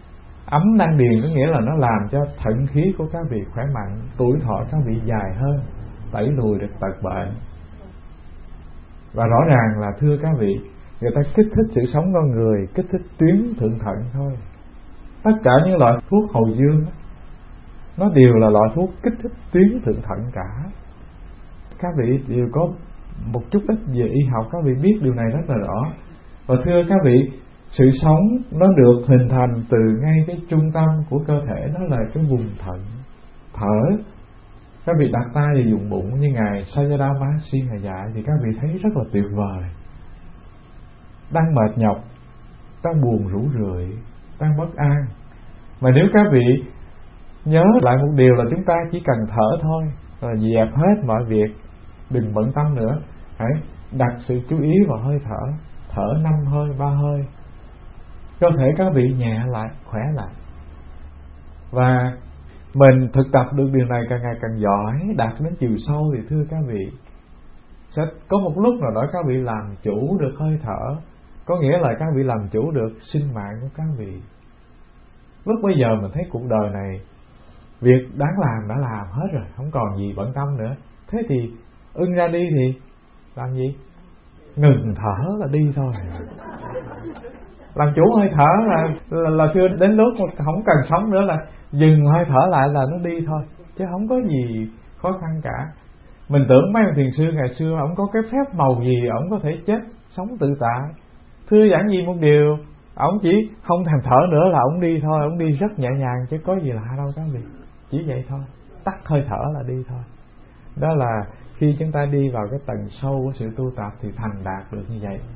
Ấm đan điền có nghĩa là nó làm cho thận khí của các vị khỏe mạnh, tuổi thọ các vị dài hơn, đẩy lùi được tật bệnh. Và rõ ràng là thưa các vị, người ta kích thích sự sống con người, kích thích tuyến thượng thận thôi. Tất cả những loại thuốc hồi dương nó đều là loại thuốc kích thích tuyến thượng thận cả. Các vị đều có một chút ít về y học, các vị biết điều này rất là rõ. Và thưa các vị, sự sống nó được hình thành từ ngay cái trung tâm của cơ thể, nó là cái vùng thận. Thở, các vị đặt tay vào vùng bụng như ngài Sayadaw Mahasi ngài dạy thì các vị thấy rất là tuyệt vời. Đang mệt nhọc, đang buồn rũ rượi, đang bất an, mà nếu các vị nhớ lại một điều là chúng ta chỉ cần thở thôi, rồi dẹp hết mọi việc, đừng bận tâm nữa, hãy đặt sự chú ý vào hơi thở. Thở năm hơi, ba hơi, cơ thể các vị nhẹ lại, khỏe lại. Và mình thực tập được điều này càng ngày càng giỏi, đạt đến chiều sâu thì thưa các vị, sẽ có một lúc nào đó các vị làm chủ được hơi thở, có nghĩa là các vị làm chủ được sinh mạng của các vị. Lúc bây giờ mình thấy cuộc đời này việc đáng làm đã làm hết rồi, không còn gì bận tâm nữa. Thế thì ưng ra đi thì làm gì? Ngừng thở là đi thôi. Làm chủ hơi thở là, là, là chưa đến lúc không cần sống nữa, là dừng hơi thở lại là nó đi thôi, chứ không có gì khó khăn cả. Mình tưởng mấy ông thiền sư ngày xưa ông có cái phép màu gì ông có thể chết sống tự tại. Thưa giản dị một điều, ông chỉ không thèm thở nữa là ông đi thôi, ông đi rất nhẹ nhàng chứ có gì lạ đâu các vị. Chỉ vậy thôi, tắt hơi thở là đi thôi. Đó là khi chúng ta đi vào cái tầng sâu của sự tu tập thì thành đạt được như vậy.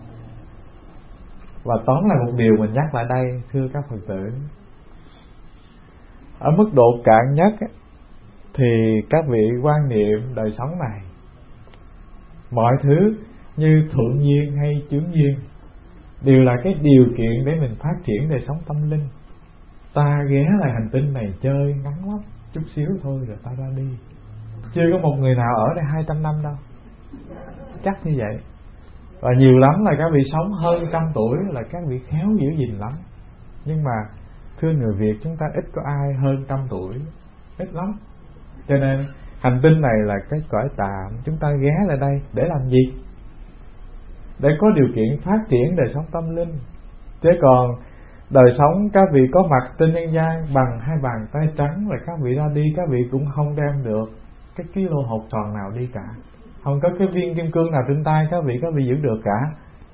Và tóm lại một điều mình nhắc lại đây, thưa các Phật tử, ở mức độ cạn nhất thì các vị quan niệm đời sống này, mọi thứ như thuận duyên hay chướng duyên đều là cái điều kiện để mình phát triển đời sống tâm linh. Ta ghé lại hành tinh này chơi ngắn lắm, chút xíu thôi rồi ta ra đi. Chưa có một người nào ở đây hai trăm năm đâu, chắc như vậy. Và nhiều lắm là các vị sống hơn trăm tuổi là các vị khéo giữ gìn lắm. Nhưng mà thưa người Việt, chúng ta ít có ai hơn trăm tuổi, ít lắm. Cho nên hành tinh này là cái cõi tạm, chúng ta ghé lại đây để làm gì? Để có điều kiện phát triển đời sống tâm linh. Chứ còn đời sống các vị có mặt trên nhân gian bằng hai bàn tay trắng, rồi các vị ra đi các vị cũng không đem được cái ký lô hột tròn nào đi cả, không có cái viên kim cương nào trên tay các vị các vị giữ được cả.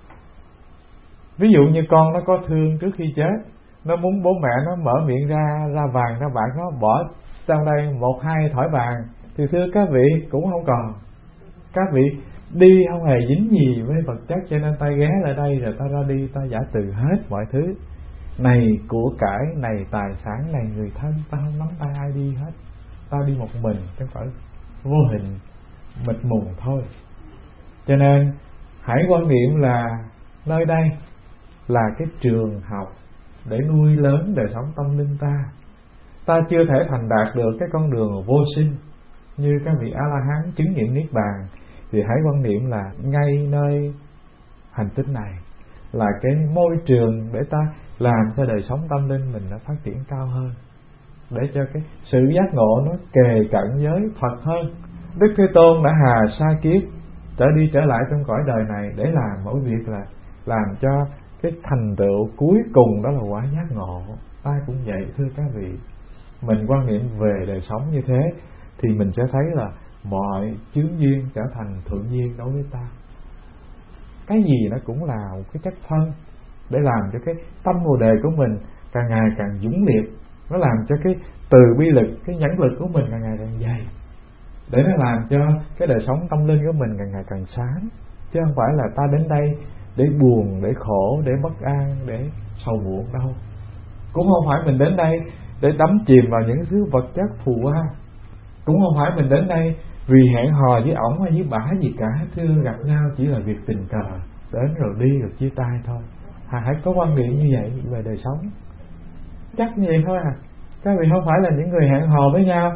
Ví dụ như con nó có thương trước khi chết, nó muốn bố mẹ nó mở miệng ra ra vàng ra bạc, nó bỏ sang đây một hai thỏi vàng thì thưa các vị cũng không còn. Các vị đi không hề dính gì với vật chất, cho nên ta ghé lại đây rồi ta ra đi, ta giải từ hết mọi thứ này, của cải này, tài sản này, người thân, ta không nắm tay ai đi hết. Ta đi một mình trong cõi vô hình mịt mùng thôi. Cho nên hãy quan niệm là nơi đây là cái trường học để nuôi lớn đời sống tâm linh ta. Ta chưa thể thành đạt được cái con đường vô sinh như các vị A-la-hán chứng nghiệm niết bàn, thì hãy quan niệm là ngay nơi hành tinh này là cái môi trường để ta làm cho đời sống tâm linh mình nó phát triển cao hơn, để cho cái sự giác ngộ nó kề cận với Phật hơn. Đức Thế Tôn đã hà sa kiếp trở đi trở lại trong cõi đời này để làm mỗi việc là làm cho cái thành tựu cuối cùng đó là quả giác ngộ. Ta cũng vậy thưa các vị. Mình quan niệm về đời sống như thế thì mình sẽ thấy là mọi chướng duyên trở thành thuận duyên đối với ta. Cái gì nó cũng là một cái chất phân để làm cho cái tâm bồ đề của mình càng ngày càng dũng liệt, nó làm cho cái từ bi lực, cái nhẫn lực của mình càng ngày càng dày, để nó làm cho cái đời sống tâm linh của mình càng ngày càng sáng. Chứ không phải là ta đến đây để buồn, để khổ, để bất an, để sầu muộn đâu. Cũng không phải mình đến đây để đắm chìm vào những thứ vật chất phù hoa. Cũng không phải mình đến đây vì hẹn hò với ổng hay với bả gì cả. Thưa, gặp nhau chỉ là việc tình cờ, đến rồi đi rồi chia tay thôi. À, hãy có quan niệm như vậy về đời sống. Chắc như vậy thôi à. Các vị không phải là những người hẹn hò với nhau.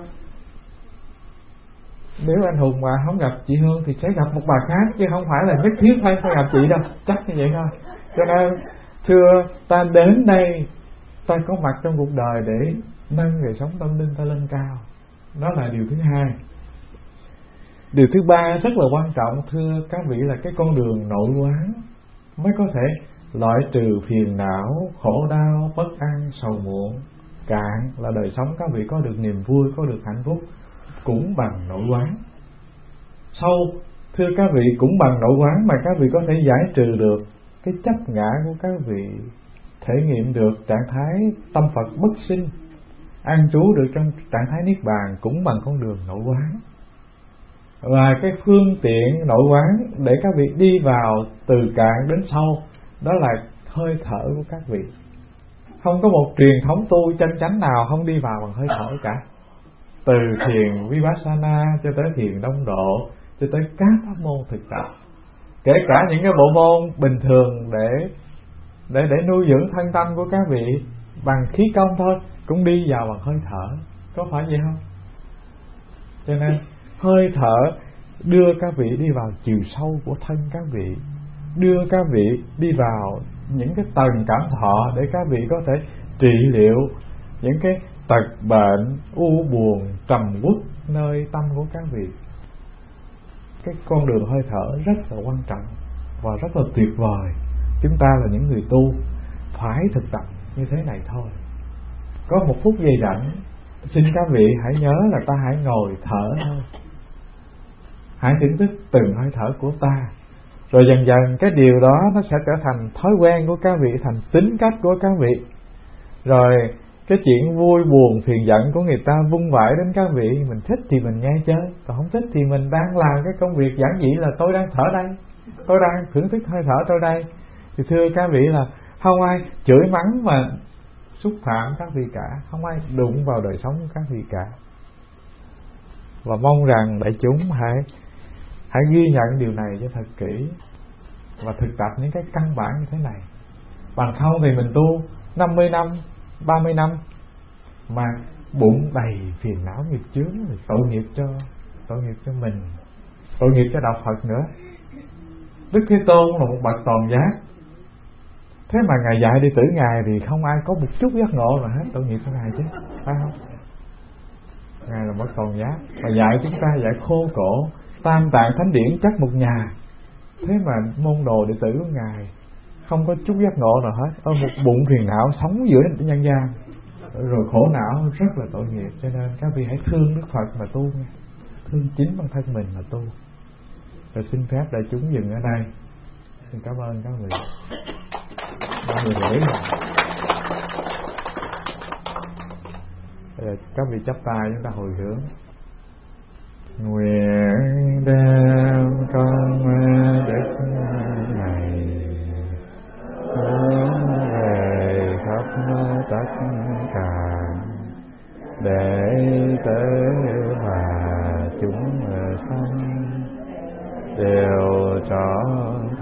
Nếu anh Hùng mà không gặp chị Hương thì sẽ gặp một bà khác, chứ không phải là nhất thiết phải phải gặp chị đâu. Chắc như vậy thôi. Cho nên thưa, ta đến đây ta có mặt trong cuộc đời để nâng đời sống tâm linh ta lên cao. Đó là điều thứ hai. Điều thứ ba rất là quan trọng thưa các vị là cái con đường nội quán mới có thể loại trừ phiền não, khổ đau, bất an, sầu muộn. Cạn là đời sống các vị có được niềm vui, có được hạnh phúc cũng bằng nội quán. Sâu thưa các vị cũng bằng nội quán mà các vị có thể giải trừ được cái chấp ngã của các vị, thể nghiệm được trạng thái tâm Phật bất sinh, an trú được trong trạng thái niết bàn cũng bằng con đường nội quán. Và cái phương tiện nội quán để các vị đi vào từ cạn đến sâu đó là hơi thở của các vị. Không có một truyền thống tu chân chánh nào không đi vào bằng hơi thở cả. Từ thiền Vipassana cho tới thiền Đông Độ, cho tới các pháp môn thực tập, kể cả những cái bộ môn bình thường để để để nuôi dưỡng thân tâm của các vị bằng khí công thôi cũng đi vào bằng hơi thở, có phải vậy không? Cho nên hơi thở đưa các vị đi vào chiều sâu của thân các vị, đưa các vị đi vào những cái tầng cảm thọ để các vị có thể trị liệu những cái tật bệnh, u buồn, trầm uất nơi tâm của các vị. Cái con đường hơi thở rất là quan trọng và rất là tuyệt vời. Chúng ta là những người tu phải thực tập như thế này thôi. Có một phút giây rảnh, xin các vị hãy nhớ là ta hãy ngồi thở thôi. Hãy thưởng thức từng hơi thở của ta. Rồi dần dần cái điều đó nó sẽ trở thành thói quen của các vị, thành tính cách của các vị. Rồi cái chuyện vui buồn phiền giận của người ta vung vãi đến các vị, mình thích thì mình nghe chơi, còn không thích thì mình đang làm cái công việc giản dị là tôi đang thở đây, tôi đang thưởng thức hơi thở tôi đây. Thì thưa các vị là không ai chửi mắng mà xúc phạm các vị cả, không ai đụng vào đời sống của các vị cả. Và mong rằng đại chúng hãy hãy ghi nhận điều này cho thật kỹ và thực tập những cái căn bản như thế này. Bằng không thì mình tu năm mươi năm, ba mươi năm mà bụng đầy phiền não nghiệp chướng thì tội nghiệp cho tội nghiệp cho mình, tội nghiệp cho đạo Phật nữa. Đức Thế Tôn là một bậc toàn giác, thế mà Ngài dạy đệ tử Ngài thì không ai có một chút giác ngộ nào hết, tội nghiệp cho Ngài chứ, phải không? Ngài là bậc toàn giác và dạy chúng ta dạy khô cổ, tam tạng thánh điển chắc một nhà, thế mà môn đồ đệ tử của Ngài không có chút giác ngộ nào hết, ở một bụng phiền não sống giữa nhân gian rồi khổ não, rất là tội nghiệp. Cho nên các vị hãy thương Đức Phật mà tu nha, thương chính bản thân mình mà tu. Rồi xin phép đại chúng dừng ở đây. Xin cảm ơn các vị. Ba người rưỡi rồi. Rồi các vị chắp tay chúng ta hồi hướng. Nguyện đem công đức này hướng về khắp tất cả để tới mà chúng sanh đều trọn